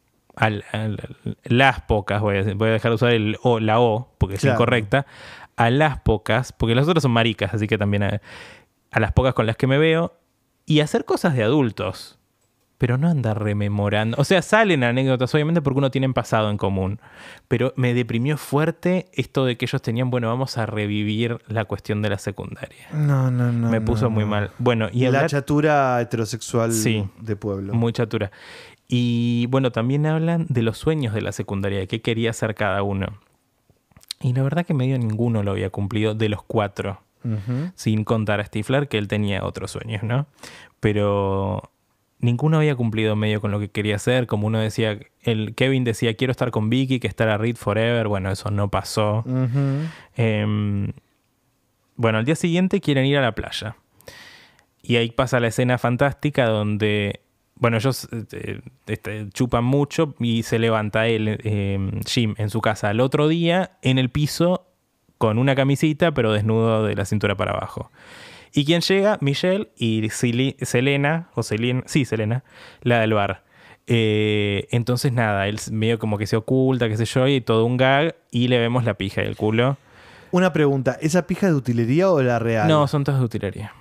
Las pocas, voy a dejar de usar la O, porque es Claro. incorrecta. A las pocas, porque las otras son maricas, así que también a las pocas con las que me veo. Y hacer cosas de adultos. Pero no andar rememorando. O sea, salen anécdotas, obviamente, porque uno tiene pasado en común. Pero me deprimió fuerte esto de que ellos tenían, bueno, vamos a revivir la cuestión de la secundaria. No. Me puso muy mal. Bueno, y la hablar, chatura heterosexual Sí. de pueblo. muy chatura. Y bueno, también hablan de los sueños de la secundaria, de qué quería hacer cada uno. Y la verdad que medio ninguno lo había cumplido de los 4. Ujú. Sin contar a Stifler, que él tenía otros sueños, ¿no? Pero ninguno había cumplido medio con lo que quería hacer. Como uno decía, Kevin decía, quiero estar con Vicky, que estar a Reed Forever. Bueno, eso no pasó. Ujú. Bueno, al día siguiente quieren ir a la playa. Y ahí pasa la escena fantástica donde, bueno, ellos chupan mucho y se levanta Jim, en su casa al otro día, en el piso, con una camisita, pero desnudo de la cintura para abajo. Y quien llega, Michelle y Selena, la del bar. Entonces nada, él medio como que se oculta, qué sé yo, y todo un gag, y le vemos la pija y el culo. Una pregunta, ¿esa pija es de utilería o la real? No, son todas de utilería.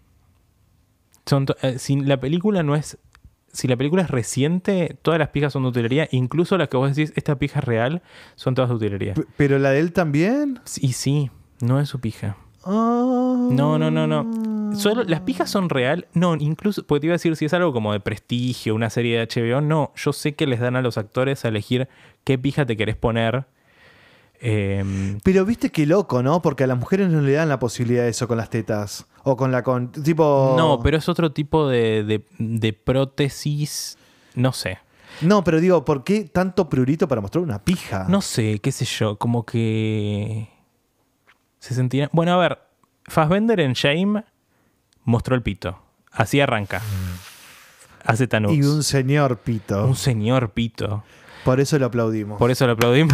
Si la película es reciente, todas las pijas son de utilería, incluso las que vos decís, esta pija es real, son todas de utilería. ¿Pero la de él también? Y sí, no es su pija. Ah. No. Solo, las pijas son real. No, incluso, porque te iba a decir, si es algo como de prestigio, una serie de HBO, no. Yo sé que les dan a los actores a elegir qué pija te querés poner. Pero viste qué loco, ¿no? Porque a las mujeres no le dan la posibilidad de eso con las tetas. O con tipo... No, pero es otro tipo de prótesis, no sé. No, pero digo, ¿por qué tanto prurito para mostrar una pija? No sé, qué sé yo, como que se sentía... Bueno, a ver, Fassbender en Shame mostró el pito. Así arranca. hace Thanos. Y un señor pito. Un señor pito. Por eso lo aplaudimos. Por eso lo aplaudimos.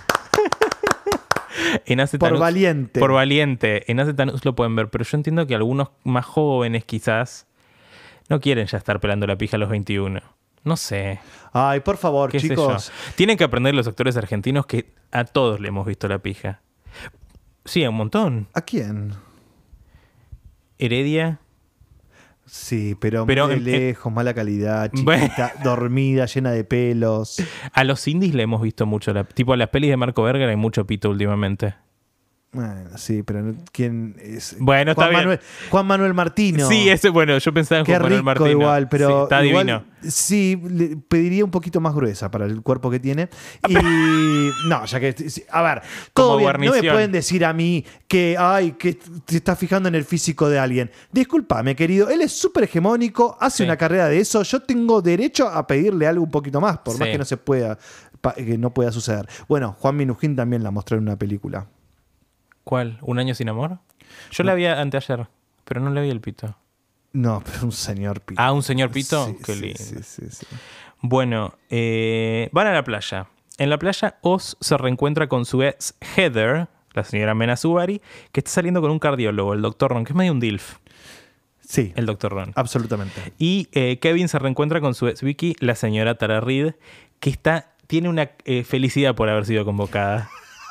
En Hace Por Thanos- valiente. Por valiente. En Hace Thanos lo pueden ver, pero yo entiendo que algunos más jóvenes quizás no quieren ya estar pelando la pija a los 21. No sé. Ay, por favor, ¿Qué sé chicos. yo? Tienen que aprender los actores argentinos que a todos le hemos visto la pija. Sí, a un montón. ¿A quién? Heredia. Sí, pero Pero muy de lejos, mala calidad, Bueno. chiquita, dormida, llena de pelos. A los indies le hemos visto mucho. Tipo a las pelis de Marco Berger hay mucho pito últimamente. Bueno, sí, pero ¿quién es? Bueno, está bien. Juan Manuel Martino. Sí, ese, bueno, yo pensaba en Qué Juan Manuel rico Martino. igual, pero Sí, está igual, divino. sí, le pediría un poquito más gruesa para el cuerpo que tiene. Y no, ya que, a ver, todo Como bien, no me guarnición. pueden decir a mí que te estás fijando en el físico de alguien. Discúlpame, querido, él es súper hegemónico, hace Sí. una carrera de eso. Yo tengo derecho a pedirle algo un poquito más, por más Sí. que no se pueda, que no pueda suceder. Bueno, Juan Minujín también la mostró en una película. ¿Cuál? ¿Un año sin amor? Yo la vi anteayer, pero no le vi el pito. No, pero un señor pito. Ah, ¿un señor pito? Sí, Qué sí, lindo. sí. Bueno, van a la playa. En la playa, Oz se reencuentra con su ex Heather, la señora Mena Subari, que está saliendo con un cardiólogo, el Dr. Ron, que es medio un DILF, Sí, el Dr. Ron. absolutamente. Y Kevin se reencuentra con su ex Vicky, la señora Tara Reid, que tiene una felicidad por haber sido convocada.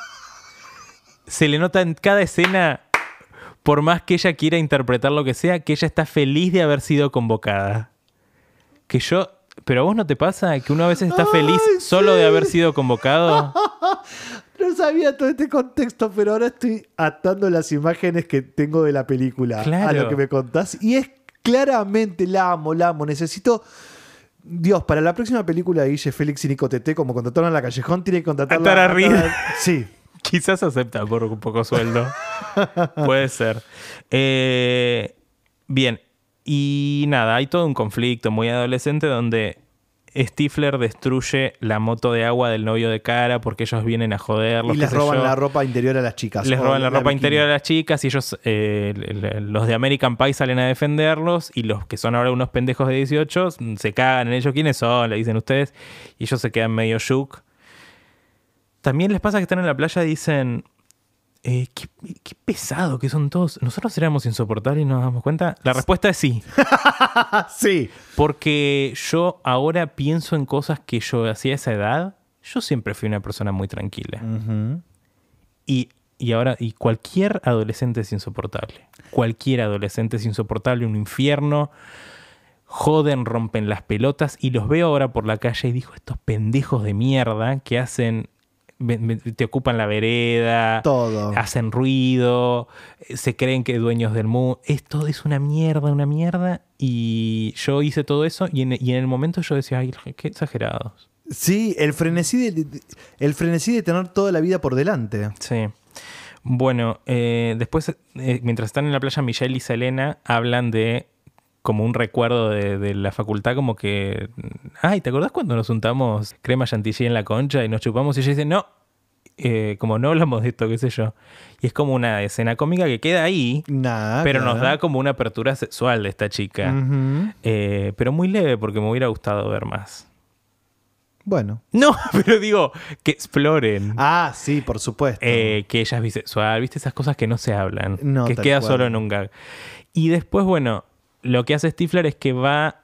Se le nota en cada escena, por más que ella quiera interpretar lo que sea, que ella está feliz de haber sido convocada. Pero a vos no te pasa que uno a veces está feliz Ay, solo sí. de haber sido convocado. No sabía todo este contexto, pero ahora estoy atando las imágenes que tengo de la película a Claro. lo que me contás. Y es claramente, la amo. Necesito... Dios, para la próxima película de Guille Félix y Nico Teté, como contrataron a La Callejón, tiene que contratar A Tara Reid. Sí. Quizás acepta por un poco sueldo. Puede ser. Bien. Y nada, hay todo un conflicto muy adolescente donde Stifler destruye la moto de agua del novio de Cara porque ellos vienen a joderlos. Y les roban la ropa interior a las chicas. Les o roban la ropa bikini. interior a las chicas y ellos, los de American Pie salen a defenderlos y los que son ahora unos pendejos de 18 se cagan en ellos. ¿Quiénes son? Le dicen ustedes. Y ellos se quedan medio shook. También les pasa que están en la playa y dicen, qué pesado que son todos. ¿Nosotros éramos insoportables y nos damos cuenta? La respuesta es sí. Sí. Porque yo ahora pienso en cosas que yo hacía a esa edad. Yo siempre fui una persona muy tranquila. Ujú. Y ahora, cualquier adolescente es insoportable. Cualquier adolescente es insoportable, un infierno. Joden, rompen las pelotas. Y los veo ahora por la calle y digo, estos pendejos de mierda que hacen... te ocupan la vereda, Todo. hacen ruido, se creen que dueños del mundo. Esto es una mierda. Y yo hice todo eso y en el momento yo decía, ay, qué exagerados. Sí, el frenesí de tener toda la vida por delante. Sí. Bueno, después, mientras están en la playa, Michelle y Selena hablan de como un recuerdo de la facultad, como que, ay, ¿te acordás cuando nos untamos crema chantilly en la concha y nos chupamos? Y ella dice, no, como no hablamos de esto, qué sé yo. Y es como una escena cómica que queda ahí, Nada. pero claro. nos da como una apertura sexual de esta chica. Ujú. Pero muy leve, porque me hubiera gustado ver más. Bueno. No, pero digo, que exploren. Ah, sí, por supuesto. Que ella es bisexual, ¿viste? Esas cosas que no se hablan, No, que tal queda cual. solo en un gag. Y después, bueno, lo que hace Stifler es que va,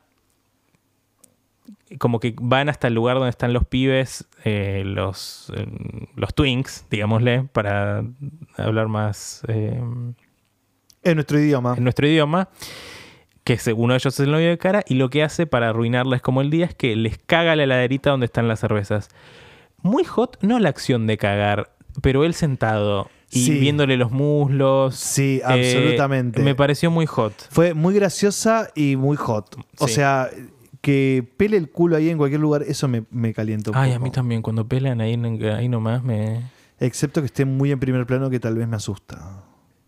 como que van hasta el lugar donde están los pibes, los twinks, digámosle, para hablar más En nuestro idioma. en nuestro idioma, que uno de ellos es el novio de Cara, y lo que hace para arruinarles como el día es que les caga la heladerita donde están las cervezas. Muy hot, no la acción de cagar, pero él sentado y Sí. viéndole los muslos. Sí, absolutamente. Me pareció muy hot. Fue muy graciosa y muy hot. O Sí. sea, que pele el culo ahí en cualquier lugar, eso me calienta un Ay, poco. a mí también, cuando pelean ahí nomás me... Excepto que esté muy en primer plano, que tal vez me asusta.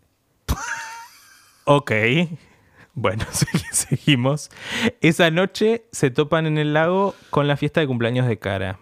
Ok. Bueno, seguimos. Esa noche se topan en el lago con la fiesta de cumpleaños de Cara.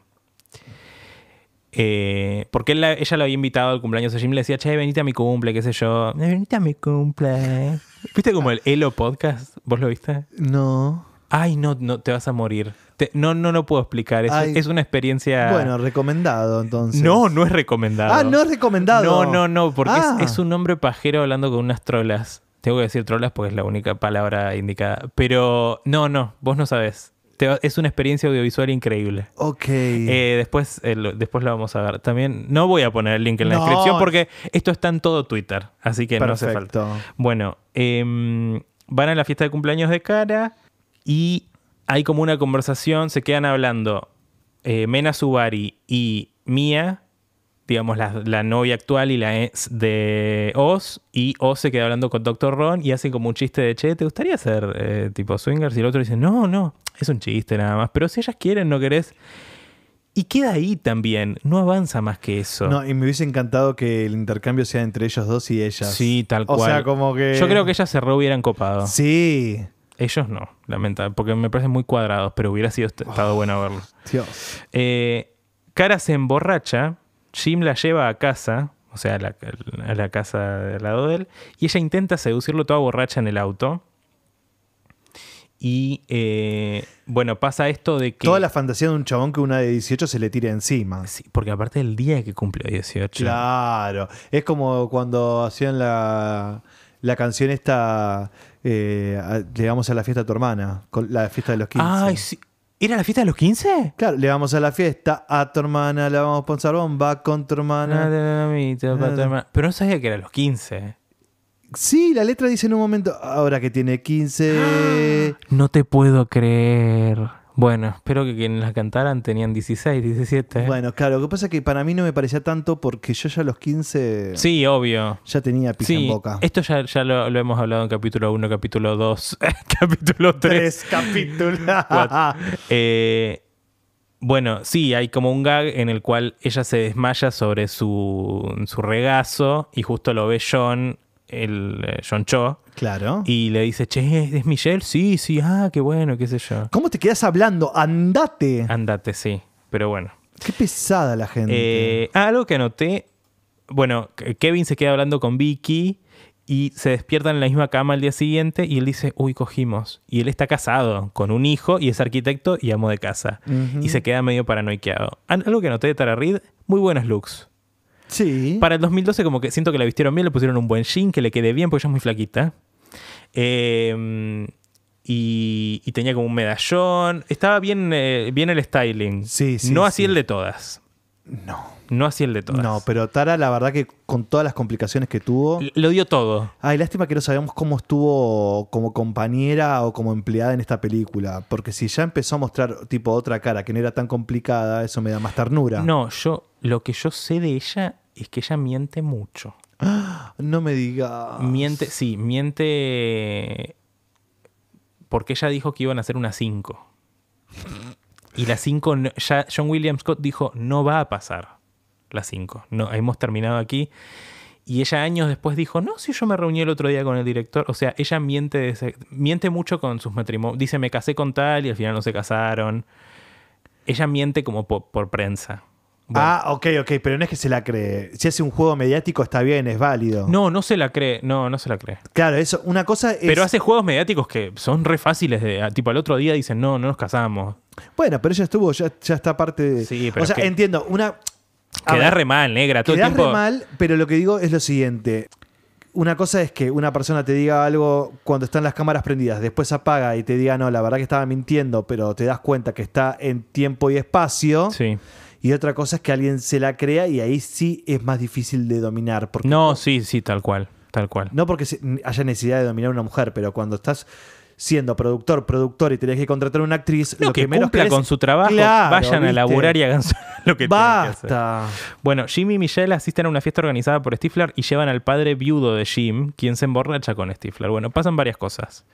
Porque ella lo había invitado al cumpleaños de Jim. Le decía, che, venite a mi cumple, qué sé yo. Venite a mi cumple. ¿Viste como el Elo Podcast? ¿Vos lo viste? No. Ay, no, no, te vas a morir. No puedo explicar. Es una experiencia... Bueno, recomendado entonces. No es recomendado. Ah, no es recomendado. No, porque es un hombre pajero hablando con unas trolas. Tengo que decir trolas porque es la única palabra indicada. Pero no, vos no sabés. Es una experiencia audiovisual increíble. Ok. Después lo vamos a ver. También no voy a poner el link en la descripción porque esto está en todo Twitter. Así que no hace falta. Bueno, van a la fiesta de cumpleaños de Cara y hay como una conversación. Se quedan hablando Mena Subari y Mia, digamos la novia actual y la ex de Oz, y Oz se queda hablando con Dr. Ron y hacen como un chiste de, che, ¿te gustaría ser tipo swingers? Y el otro dice, no, es un chiste nada más, pero si ellas quieren, no querés. Y queda ahí también, no avanza más que eso. No, y me hubiese encantado que el intercambio sea entre ellos dos y ellas. Sí, tal cual. O sea, como que... Yo creo que ellas se hubieran copado. Sí. Ellos no, lamentable, porque me parecen muy cuadrados, pero hubiera estado bueno verlos. Dios. Cara se emborracha, Jim la lleva a casa, o sea, a la casa del lado de él, y ella intenta seducirlo toda borracha en el auto. Y bueno, pasa esto de que... Toda la fantasía de un chabón que una de 18 se le tire encima. Sí, porque aparte del día que cumplió 18. Claro. Es como cuando hacían la canción esta, le vamos a la fiesta a tu hermana, la fiesta de los 15. Ay, sí. ¿Era la fiesta de los 15? Claro, le vamos a la fiesta a tu hermana, le vamos a poner bomba con tu hermana. Pero no sabía que era los 15. Sí, la letra dice en un momento, ahora que tiene 15... No te puedo creer. Bueno, espero que quienes la cantaran tenían 16, 17. Bueno, claro, lo que pasa es que para mí no me parecía tanto porque yo ya a los 15... Sí, obvio. Ya tenía pija en boca. Esto ya lo hemos hablado en capítulo 1, capítulo 2, capítulo 3. 3 capítulos. Bueno, sí, hay como un gag en el cual ella se desmaya sobre su regazo y justo lo ve John Cho. Claro. Y le dice, che, ¿es Michelle? Sí, qué bueno, qué sé yo. ¿Cómo te quedas hablando? Andate. Andate, sí, pero bueno. Qué pesada la gente. Algo que anoté, bueno, Kevin se queda hablando con Vicky y se despiertan en la misma cama al día siguiente y él dice, uy, cogimos. Y él está casado con un hijo y es arquitecto y amo de casa. Y se queda medio paranoiqueado. Algo que anoté de Tara Reid, muy buenos looks. Sí. Para el 2012 como que siento que la vistieron bien, le pusieron un buen jean que le quede bien porque ella es muy flaquita. Y tenía como un medallón. Estaba bien el styling. Sí, no así el de todas. No así el de todas. No, pero Tara, la verdad que con todas las complicaciones que tuvo... Lo dio todo. Ay, lástima que no sabemos cómo estuvo como compañera o como empleada en esta película. Porque si ya empezó a mostrar tipo otra cara que no era tan complicada, eso me da más ternura. No, lo que yo sé de ella es que ella miente mucho. No me digas. Miente porque ella dijo que iban a hacer una 5. Y la 5, ya John William Scott dijo, no va a pasar la 5. No, hemos terminado aquí. Y ella años después dijo, no, si yo me reuní el otro día con el director. O sea, ella miente mucho con sus matrimonios. Dice, me casé con tal y al final no se casaron. Ella miente como por prensa. Bueno. Ok, pero no es que se la cree. Si hace un juego mediático está bien, es válido. No se la cree. No se la cree. Claro, eso, una cosa es... Pero hace juegos mediáticos que son re fáciles de... Tipo, al otro día dicen, no nos casamos. Bueno, pero ella estuvo, ya está parte de... Sí, pero o sea, entiendo, Quedás re mal, negra. Todo el tiempo... re mal, pero lo que digo es lo siguiente. Una cosa es que una persona te diga algo cuando están las cámaras prendidas, después apaga y te diga, no, la verdad que estaba mintiendo, pero te das cuenta que está en tiempo y espacio. Sí. Y otra cosa es que alguien se la crea y ahí sí es más difícil de dominar. Porque, no, sí, tal cual. No porque haya necesidad de dominar a una mujer, pero cuando estás siendo productor y tenés que contratar a una actriz... No, lo que menos cumpla con su trabajo, claro, vayan a laburar y hagan lo que tienen que hacer. Basta. Bueno, Jim y Michelle asisten a una fiesta organizada por Stifler y llevan al padre viudo de Jim, quien se emborracha con Stifler. Bueno, pasan varias cosas.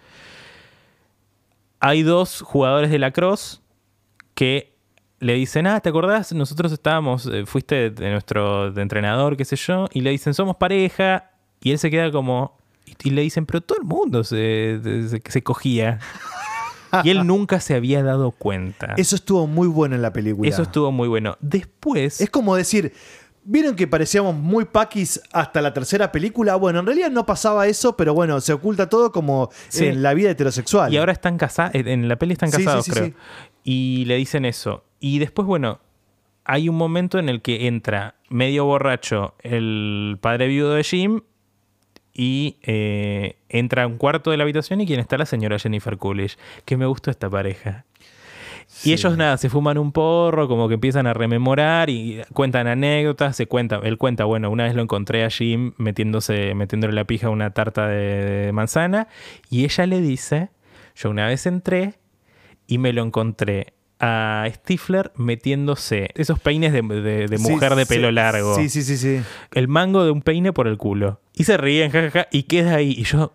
Hay 2 jugadores de lacrosse que le dicen, ¿te acordás? Nosotros estábamos, fuiste de entrenador, qué sé yo, y le dicen, somos pareja, y él se queda como, y le dicen, pero todo el mundo se cogía. Y él nunca se había dado cuenta. Eso estuvo muy bueno en la película. Eso estuvo muy bueno. Después... Es como decir, ¿Vieron que parecíamos muy paquis hasta la tercera película? Bueno, en realidad no pasaba eso, pero bueno, se oculta todo como en la vida heterosexual. Y ahora están casados, en la peli están casados, creo. Sí. Y le dicen eso. Y después, bueno, hay un momento en el que entra medio borracho el padre viudo de Jim y entra a un cuarto de la habitación y quien está la señora Jennifer Coolidge. Que me gustó esta pareja. Sí. Y ellos se fuman un porro, como que empiezan a rememorar y cuentan anécdotas, él cuenta, bueno, una vez lo encontré a Jim metiéndole la pija a una tarta de manzana y ella le dice, yo una vez entré y me lo encontré a Stifler metiéndose esos peines de mujer de pelo largo. Sí. El mango de un peine por el culo. Y se ríen, jajaja, y queda ahí. Y yo...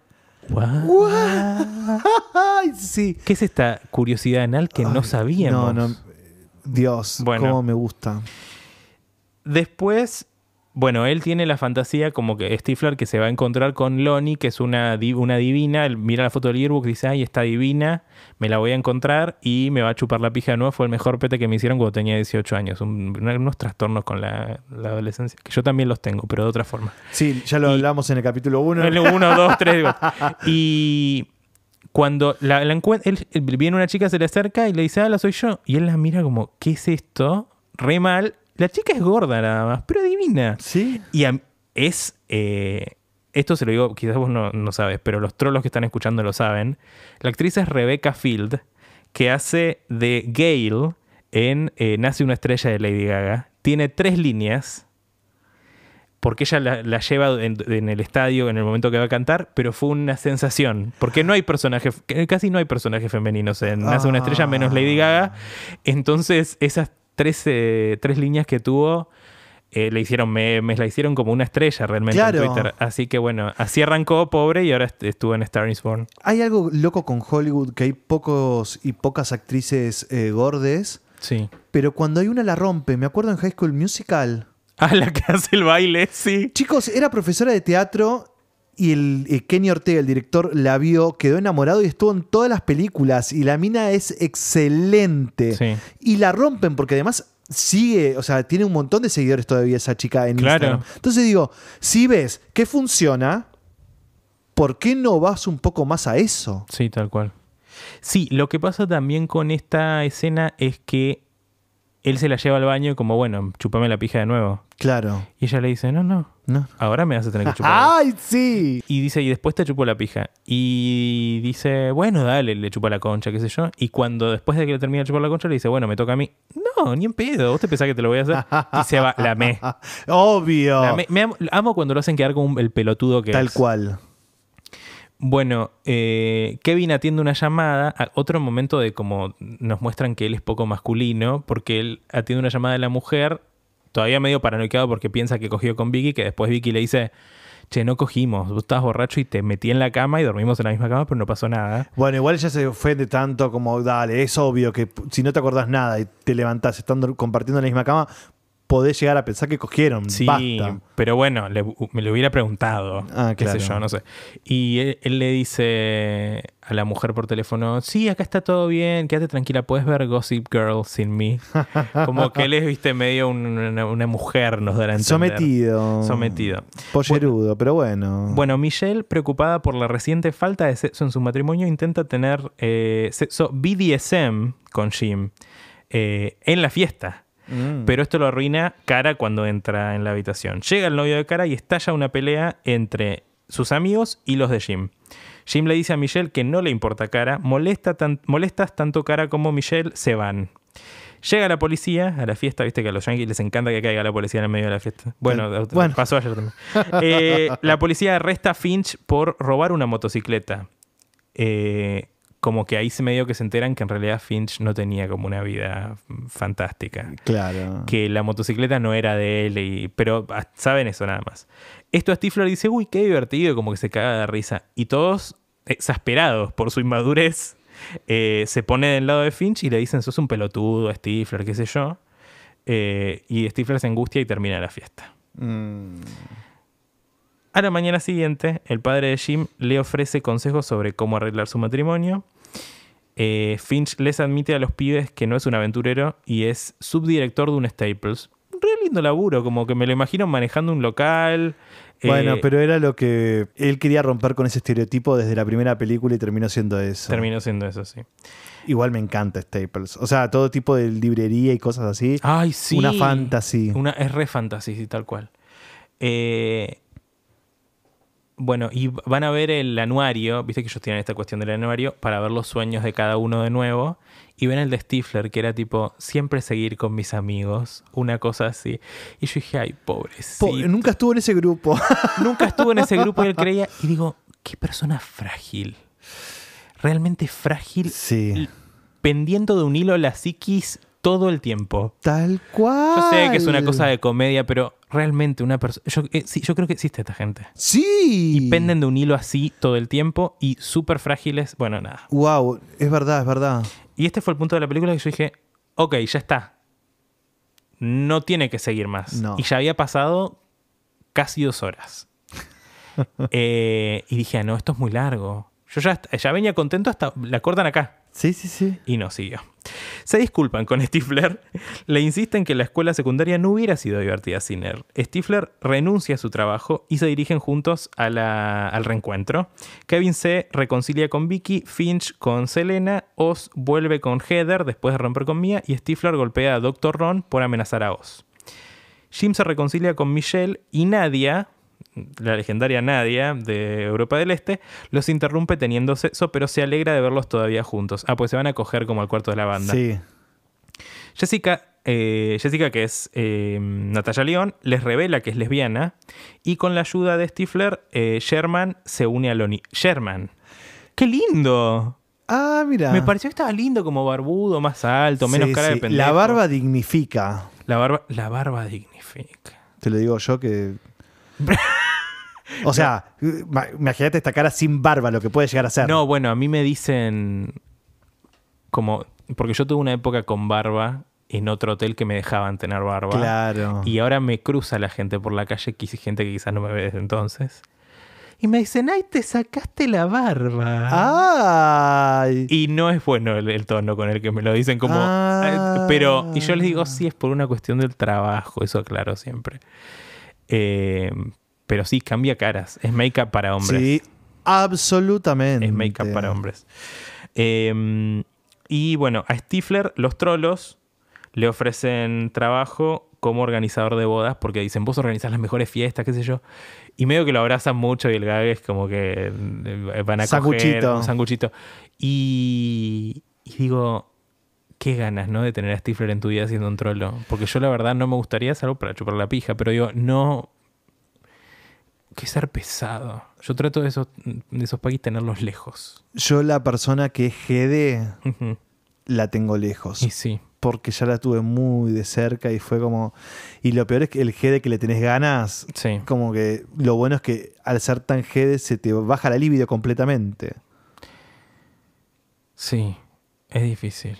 Sí. ¿Qué es esta curiosidad anal que no sabíamos? No. Dios, bueno, cómo me gusta. Después, bueno, él tiene la fantasía como que Stifler que se va a encontrar con Lonnie, que es una divina. Él mira la foto del yearbook y dice, ay, está divina, me la voy a encontrar y me va a chupar la pija de nuevo. Fue el mejor pete que me hicieron cuando tenía 18 años. Unos trastornos con la adolescencia, que yo también los tengo, pero de otra forma. Sí, ya lo hablamos en el capítulo 1. En el 1, 2, 3, digo. Y cuando la encuentra, él viene una chica, se le acerca y le dice, la soy yo. Y él la mira como, ¿qué es esto? Re mal. La chica es gorda nada más, pero divina. Sí. Y esto se lo digo, quizás vos no sabes, pero los trolos que están escuchando lo saben. La actriz es Rebecca Field, que hace de Gale en Nace una estrella de Lady Gaga. Tiene 3 líneas, porque ella la lleva en el estadio en el momento que va a cantar, pero fue una sensación, porque casi no hay personajes femeninos en Nace una estrella, menos Lady Gaga. Entonces, esas 3 líneas que tuvo le hicieron memes, la hicieron como una estrella realmente en Twitter. Así que bueno, así arrancó pobre y ahora estuvo en Star is Born. Hay algo loco con Hollywood, que hay pocas actrices gordes. Sí. Pero cuando hay una la rompe. Me acuerdo en High School Musical. La que hace el baile, sí. Chicos, era profesora de teatro y el Kenny Ortega, el director, la vio, quedó enamorado y estuvo en todas las películas. Y la mina es excelente. Sí. Y la rompen porque además sigue, o sea, tiene un montón de seguidores todavía esa chica en Instagram. Entonces digo, si ves que funciona, ¿por qué no vas un poco más a eso? Sí, tal cual. Sí, lo que pasa también con esta escena es que él se la lleva al baño y como, bueno, chupame la pija de nuevo. Claro. Y ella le dice, no. Ahora me vas a tener que chupar. ¡Ay, sí! Y dice, y después te chupo la pija. Y dice, bueno, dale, le chupa la concha, qué sé yo. Y cuando después de que le termina de chupar la concha, le dice, bueno, me toca a mí. No, ni en pedo. ¿Vos te pensás que te lo voy a hacer? Y se va, la amé. Obvio. Amo cuando lo hacen quedar como el pelotudo que Tal es. cual. Bueno, Kevin atiende una llamada, a otro momento de como nos muestran que él es poco masculino, porque él atiende una llamada de la mujer, todavía medio paranoiado porque piensa que cogió con Vicky, que después Vicky le dice, che, no cogimos, vos estabas borracho y te metí en la cama y dormimos en la misma cama, pero no pasó nada. Bueno, igual ella se ofende tanto como, dale, es obvio que si no te acordás nada y te levantás estando compartiendo en la misma cama, podés llegar a pensar que cogieron. Sí, basta. Pero bueno, me lo hubiera preguntado. Qué sé yo, no sé. Y él le dice a la mujer por teléfono, sí, acá está todo bien, quédate tranquila, puedes ver Gossip Girl sin mí. Como que él es, viste, medio una mujer, nos dará a entender. Sometido. Pollerudo, pero bueno. Bueno, Michelle, preocupada por la reciente falta de sexo en su matrimonio, intenta tener sexo BDSM con Jim en la fiesta. Pero esto lo arruina Cara cuando entra en la habitación. Llega el novio de Cara y estalla una pelea entre sus amigos y los de Jim. Jim le dice a Michelle que no le importa Cara, molestas tanto Cara como Michelle, se van. Llega la policía a la fiesta, viste que a los yankees les encanta que caiga la policía en el medio de la fiesta. Bueno. Pasó ayer también. La policía arresta a Finch por robar una motocicleta. Como que ahí medio que se enteran que en realidad Finch no tenía como una vida fantástica. Claro. Que la motocicleta no era de él, pero saben eso nada más. Esto a Stifler dice, uy, qué divertido, como que se caga de risa. Y todos, exasperados por su inmadurez, se ponen del lado de Finch y le dicen, sos un pelotudo, Stifler, qué sé yo. Y Stifler se angustia y termina la fiesta. A la mañana siguiente, el padre de Jim le ofrece consejos sobre cómo arreglar su matrimonio. Finch les admite a los pibes que no es un aventurero y es subdirector de un Staples. En lindo laburo, como que me lo imagino manejando un local. Bueno, pero era lo que él quería romper con ese estereotipo desde la primera película y terminó siendo eso. Terminó siendo eso, sí. Igual me encanta Staples. O sea, todo tipo de librería y cosas así. Ay, sí. Una fantasy. Es re fantasy, sí, tal cual. Bueno, y van a ver el anuario, viste que ellos tienen esta cuestión del anuario, para ver los sueños de cada uno de nuevo. Y ven el de Stifler, que era tipo, siempre seguir con mis amigos, una cosa así. Y yo dije, ay, pobrecito. Nunca estuvo en ese grupo. Nunca estuvo en ese grupo y él creía. Y digo, qué persona frágil. Realmente frágil. Sí. Pendiendo de un hilo la psiquis todo el tiempo. Tal cual. Yo sé que es una cosa de comedia, pero realmente una persona... Yo creo que existe esta gente. Sí. Y penden de un hilo así todo el tiempo y súper frágiles. Bueno, nada. Wow, es verdad, es verdad. Y este fue el punto de la película que yo dije, ok, ya está. No tiene que seguir más. No. Y ya había pasado casi 2 horas. Y dije, no, esto es muy largo. Yo ya venía contento hasta... La cortan acá. Sí, sí, sí. Y no siguió. Se disculpan con Stifler. Le insisten que la escuela secundaria no hubiera sido divertida sin él. Stifler renuncia a su trabajo y se dirigen juntos al reencuentro. Kevin se reconcilia con Vicky, Finch con Selena, Oz vuelve con Heather después de romper con Mia y Stifler golpea a Dr. Ron por amenazar a Oz. Jim se reconcilia con Michelle y Nadia, la legendaria Nadia de Europa del Este, los interrumpe teniendo sexo, pero se alegra de verlos todavía juntos. Pues se van a coger como al cuarto de la banda. Sí. Jessica, que es Natasha Lyonne, les revela que es lesbiana y con la ayuda de Stifler, Sherman se une a Lonnie. Sherman. ¡Qué lindo! Ah, mira. Me pareció que estaba lindo, como barbudo, más alto, menos cara de pendejo. La barba dignifica. La barba dignifica. Te lo digo yo que... O sea, imagínate esta cara sin barba, lo que puede llegar a ser. No, bueno, a mí me dicen como... Porque yo tuve una época con barba en otro hotel que me dejaban tener barba. Claro. Y ahora me cruza la gente por la calle, gente que quizás no me ve desde entonces. Y me dicen, ay, te sacaste la barba. ¡Ay! Y no es bueno el tono con el que me lo dicen como... Pero, y yo les digo, sí, es por una cuestión del trabajo, eso aclaro siempre. Pero sí, cambia caras. Es make-up para hombres. Sí, absolutamente. Es make-up para hombres. Y bueno, a Stifler, los trolos le ofrecen trabajo como organizador de bodas porque dicen, vos organizás las mejores fiestas, qué sé yo. Y medio que lo abrazan mucho y el gag es como que van a coger un sanguchito. Y digo, qué ganas, ¿no? De tener a Stifler en tu vida siendo un trolo. Porque yo la verdad no me gustaría, salvo para chupar la pija, pero digo, no... Que ser pesado. Yo trato de esos paquis tenerlos lejos. Yo la persona que es Gede Uh-huh. la tengo lejos. Y sí. Porque ya la tuve muy de cerca y fue como... Y lo peor es que el Gede que le tenés ganas, Sí. como que lo bueno es que al ser tan Gede se te baja la libido completamente. Sí, es difícil.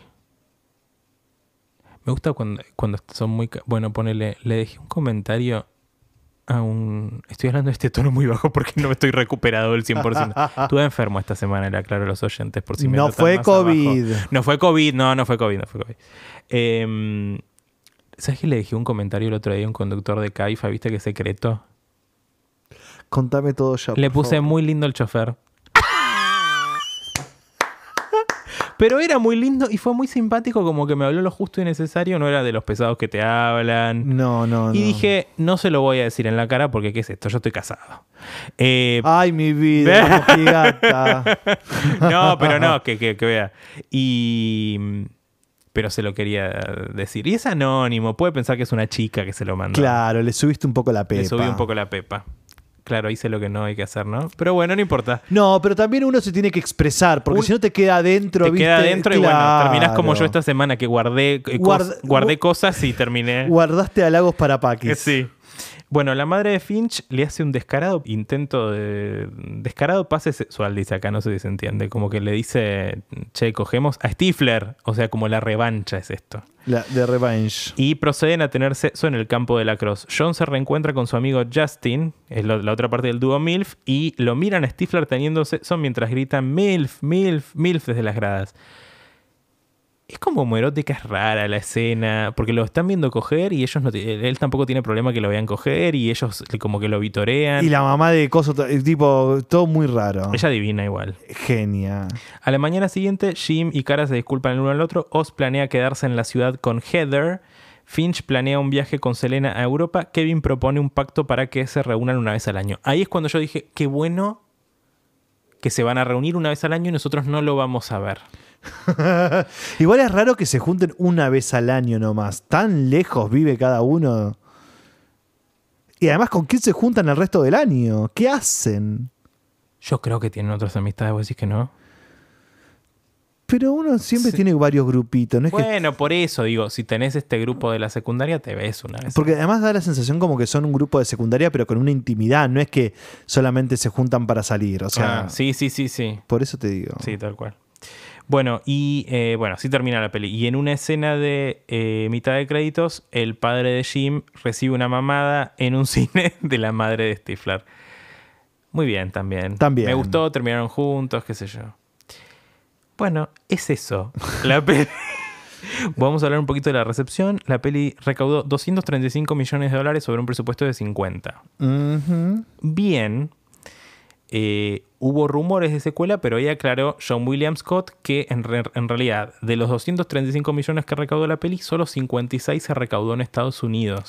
Me gusta cuando son muy... Bueno, ponele... Le dejé un comentario a un... Estoy hablando de este tono muy bajo porque no me estoy recuperado del 100%. Estuve enfermo esta semana, le aclaro a los oyentes por si me No notan fue más COVID. abajo. No fue COVID, no fue COVID. ¿Sabes que le dejé un comentario el otro día a un conductor de Caifa? ¿Viste qué secreto? Contame todo ya. Le por puse favor. muy lindo el chofer. Pero era muy lindo y fue muy simpático, como que me habló lo justo y necesario, no era de los pesados que te hablan. No. Y dije, no se lo voy a decir en la cara porque ¿qué es esto? Yo estoy casado. Ay, mi vida, como gigata. No, pero no, que vea. Pero se lo quería decir. Y es anónimo, puede pensar que es una chica que se lo mandó. Claro, le subiste un poco la pepa. Le subí un poco la pepa. Claro, hice lo que no hay que hacer, ¿no? Pero bueno, no importa. No, pero también uno se tiene que expresar, porque si no te queda adentro, Te ¿viste? queda adentro y bueno, Claro. terminás como yo esta semana que guardé cosas y terminé. Guardaste halagos para Paquis. Sí. Bueno, la madre de Finch le hace un descarado intento de... Descarado pase sexual, dice acá, no sé si se entiende. Como que le dice, che, cogemos a Stifler. O sea, como la revancha es esto. De Revenge. Y proceden a tener sexo en el campo de lacrosse. John se reencuentra con su amigo Justin, es la otra parte del dúo MILF, y lo miran a Stifler teniendo sexo mientras gritan MILF, MILF, MILF desde las gradas. Es como homoerótica, es rara la escena, porque lo están viendo coger y ellos él tampoco tiene problema que lo vean coger y ellos como que lo vitorean. Y la mamá de Coso, tipo, todo muy raro. Ella adivina igual. Genia. A la mañana siguiente, Jim y Kara se disculpan el uno al otro. Oz planea quedarse en la ciudad con Heather. Finch planea un viaje con Selena a Europa. Kevin propone un pacto para que se reúnan una vez al año. Ahí es cuando yo dije, qué bueno que se van a reunir una vez al año y nosotros no lo vamos a ver. Igual es raro que se junten una vez al año nomás. Tan lejos vive cada uno. Y además, ¿con quién se juntan el resto del año? ¿Qué hacen? Yo creo que tienen otras amistades, vos decís que no. Pero uno siempre Sí. tiene varios grupitos. No es Bueno, por eso digo, si tenés este grupo de la secundaria, te ves una vez. Porque además da la sensación como que son un grupo de secundaria, pero con una intimidad. No es que solamente se juntan para salir. O sea, Sí. por eso te digo. Sí, tal cual. Bueno, y así termina la peli. Y en una escena de mitad de créditos, el padre de Jim recibe una mamada en un cine de la madre de Stifler. Muy bien, también. También. Me gustó, terminaron juntos, qué sé yo. Bueno, es eso. La peli. Vamos a hablar un poquito de la recepción. La peli recaudó $235 millones sobre un presupuesto de 50. Ujú. Bien. Hubo rumores de secuela, pero ahí aclaró John William Scott que en realidad de los 235 millones que recaudó la peli, solo 56 se recaudó en Estados Unidos.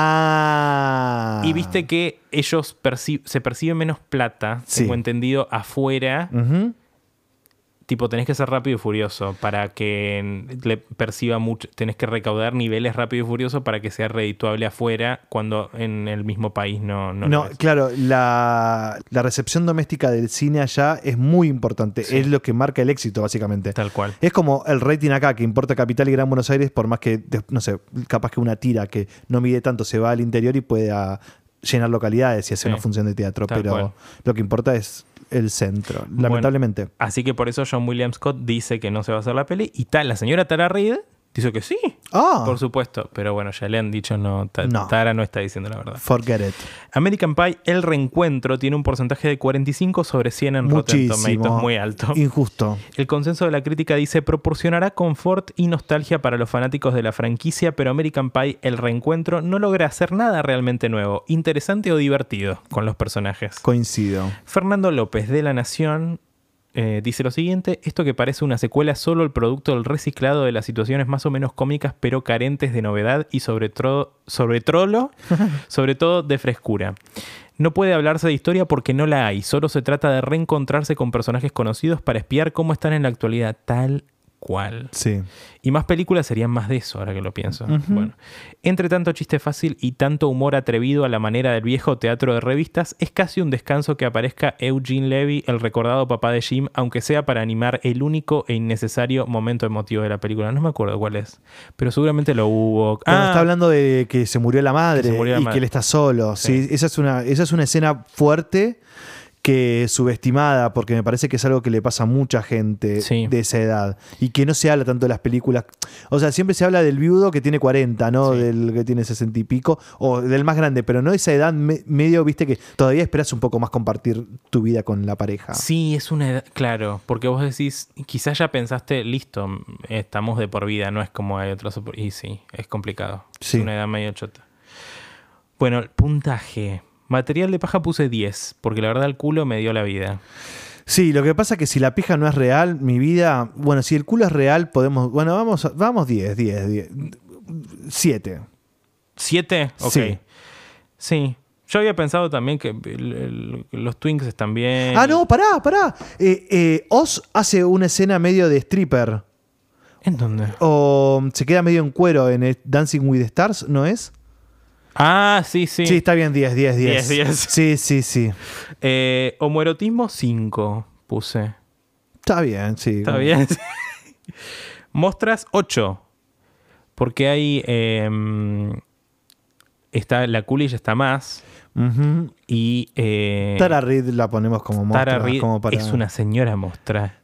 Ah. Y viste que ellos se perciben menos plata, Sí. tengo entendido, afuera. Ujú. Tipo, tenés que ser rápido y furioso para que le perciba mucho. Tenés que recaudar niveles rápido y furioso para que sea redituable afuera cuando en el mismo país no No, es. claro, la recepción doméstica del cine allá es muy importante. Sí. Es lo que marca el éxito, básicamente. Tal cual. Es como el rating acá, que importa Capital y Gran Buenos Aires, por más que, no sé, capaz que una tira que no mide tanto se va al interior y pueda llenar localidades y hacer Sí. una función de teatro. Tal Pero cual. lo que importa es el centro, lamentablemente. Así que por eso John William Scott dice que no se va a hacer la peli. Y la señora Tara Reid dice que sí. Ah, Por supuesto. Pero bueno, ya le han dicho no. No. Tara no está diciendo la verdad. forget it. American Pie, El Reencuentro, tiene un porcentaje de 45 sobre 100 en Rotten Muchísimo. Tomatoes. Muy alto. Injusto. El consenso de la crítica dice proporcionará confort y nostalgia para los fanáticos de la franquicia, pero American Pie, El Reencuentro, no logra hacer nada realmente nuevo, interesante o divertido con los personajes. Coincido. Fernando López de La Nación dice lo siguiente: esto que parece una secuela es solo el producto del reciclado de las situaciones más o menos cómicas pero carentes de novedad y sobre todo de frescura. No puede hablarse de historia porque no la hay, solo se trata de reencontrarse con personajes conocidos para espiar cómo están en la actualidad, tal cual. Sí. Y más películas serían más de eso, ahora que lo pienso. Ujú. Bueno, entre tanto chiste fácil y tanto humor atrevido a la manera del viejo teatro de revistas, es casi un descanso que aparezca Eugene Levy, el recordado papá de Jim, aunque sea para animar el único e innecesario momento emotivo de la película. No me acuerdo cuál es, pero seguramente lo hubo. Cuando está hablando de que se murió la madre Que se murió la y madre. que él está solo. Sí. Sí. Esa es una escena fuerte que subestimada, porque me parece que es algo que le pasa a mucha gente Sí. de esa edad y que no se habla tanto de las películas. O sea, siempre se habla del viudo que tiene 40, ¿no? Sí. Del que tiene 60 y pico, o del más grande, pero no esa edad medio, viste, que todavía esperas un poco más compartir tu vida con la pareja. Sí, es una edad, claro, porque vos decís, quizás ya pensaste, listo, estamos de por vida, no es como hay otros. Y sí, es complicado. Sí. Es una edad medio chota. Bueno, el puntaje. Material de paja puse 10, porque la verdad el culo me dio la vida. Sí, lo que pasa es que si la pija no es real, mi vida, bueno, si el culo es real, podemos, bueno, vamos 10. 7. ¿7? Ok. Sí. Sí. Yo había pensado también que los Twinks están bien. Ah, no, pará. Oz hace una escena medio de stripper. ¿En dónde? O se queda medio en cuero en el Dancing with the Stars, ¿no es? Ah, sí. Sí, está bien, 10. 10. Sí. Homoerotismo 5 puse. Está bien, sí. Está bien. Mostras 8. Porque hay. Está la Coolidge está más. Ujú. Y. Tara Reid la ponemos como mostra. Tara Reid como para... es una señora mostra.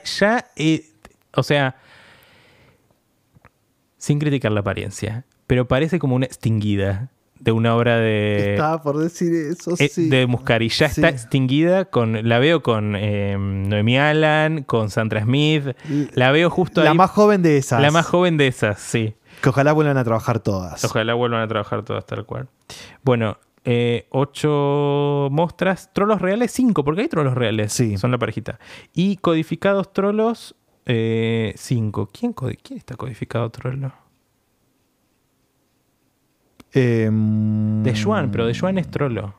O sea. Sin criticar la apariencia. Pero parece como una extinguida de una obra de... Estaba por decir eso, sí. De Muscari. Ya está extinguida. La veo con Noemí Alan, con Sandra Smith. La veo justo ahí. La más joven de esas. La más joven de esas, sí. Que ojalá vuelvan a trabajar todas. Ojalá vuelvan a trabajar todas tal cual. Bueno, 8 mostras. Trolos reales, 5, porque hay trolos reales. Sí. Son la parejita. Y codificados trolos, 5. ¿Quién está codificado trolo? De Juan, pero de Juan es trolo.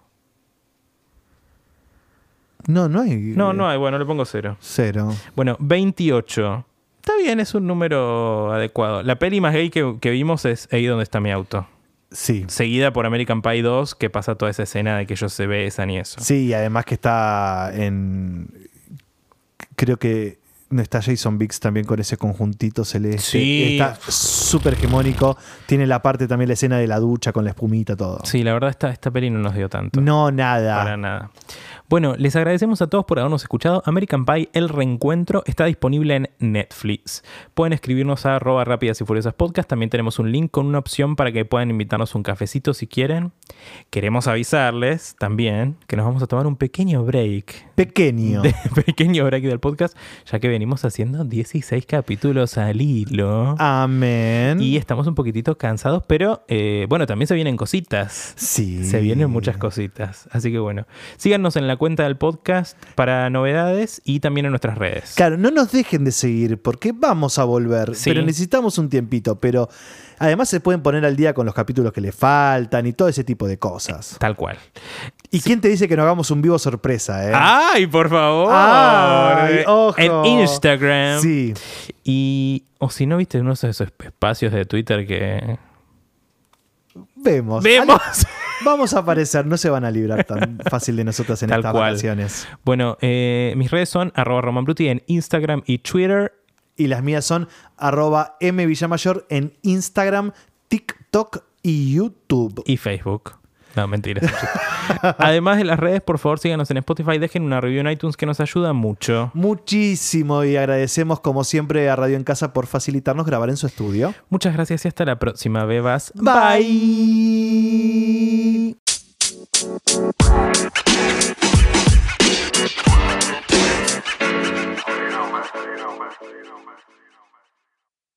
No hay. No hay. Bueno, le pongo 0. 0. Bueno, 28. Está bien, es un número adecuado. La peli más gay que vimos es Ahí donde está mi auto. Sí. Seguida por American Pie 2, que pasa toda esa escena de que ellos se besan y eso. Sí, y además que está en... Creo que no está Jason Biggs también con ese conjuntito celeste. Sí. Está súper hegemónico. Tiene la parte también, la escena de la ducha con la espumita, todo. Sí, la verdad esta peli no nos dio tanto. No, nada. Para nada. Bueno, les agradecemos a todos por habernos escuchado. American Pie, El Reencuentro, está disponible en Netflix. Pueden escribirnos a @Rápidas y Furiosas Podcast. También tenemos un link con una opción para que puedan invitarnos un cafecito si quieren. Queremos avisarles también que nos vamos a tomar un pequeño break. Pequeño break del podcast, ya que venimos haciendo 16 capítulos al hilo. Amén. Y estamos un poquitito cansados, pero bueno, también se vienen cositas. Sí. Se vienen muchas cositas. Así que bueno, síganos en la cuenta del podcast para novedades y también en nuestras redes. Claro, no nos dejen de seguir porque vamos a volver, Sí. pero necesitamos un tiempito. Pero además se pueden poner al día con los capítulos que les faltan y todo ese tipo de cosas. Tal cual. ¿Y quién te dice que no hagamos un vivo sorpresa? ¡Ay, por favor! ¡Ay, ojo! En Instagram. Sí. Y, o si no, viste uno de esos espacios de Twitter que... Vemos. Vamos a aparecer, no se van a librar tan fácil de nosotros en Tal estas cual. vacaciones. Bueno, mis redes son @RomanBruti en Instagram y Twitter. Y las mías son @MVillamayor en Instagram, TikTok y YouTube. Y Facebook. No, mentiras. Además de las redes, por favor, síganos en Spotify. Dejen una review en iTunes que nos ayuda mucho. Muchísimo, y agradecemos como siempre a Radio en Casa por facilitarnos grabar en su estudio. Muchas gracias y hasta la próxima, bebas. Bye.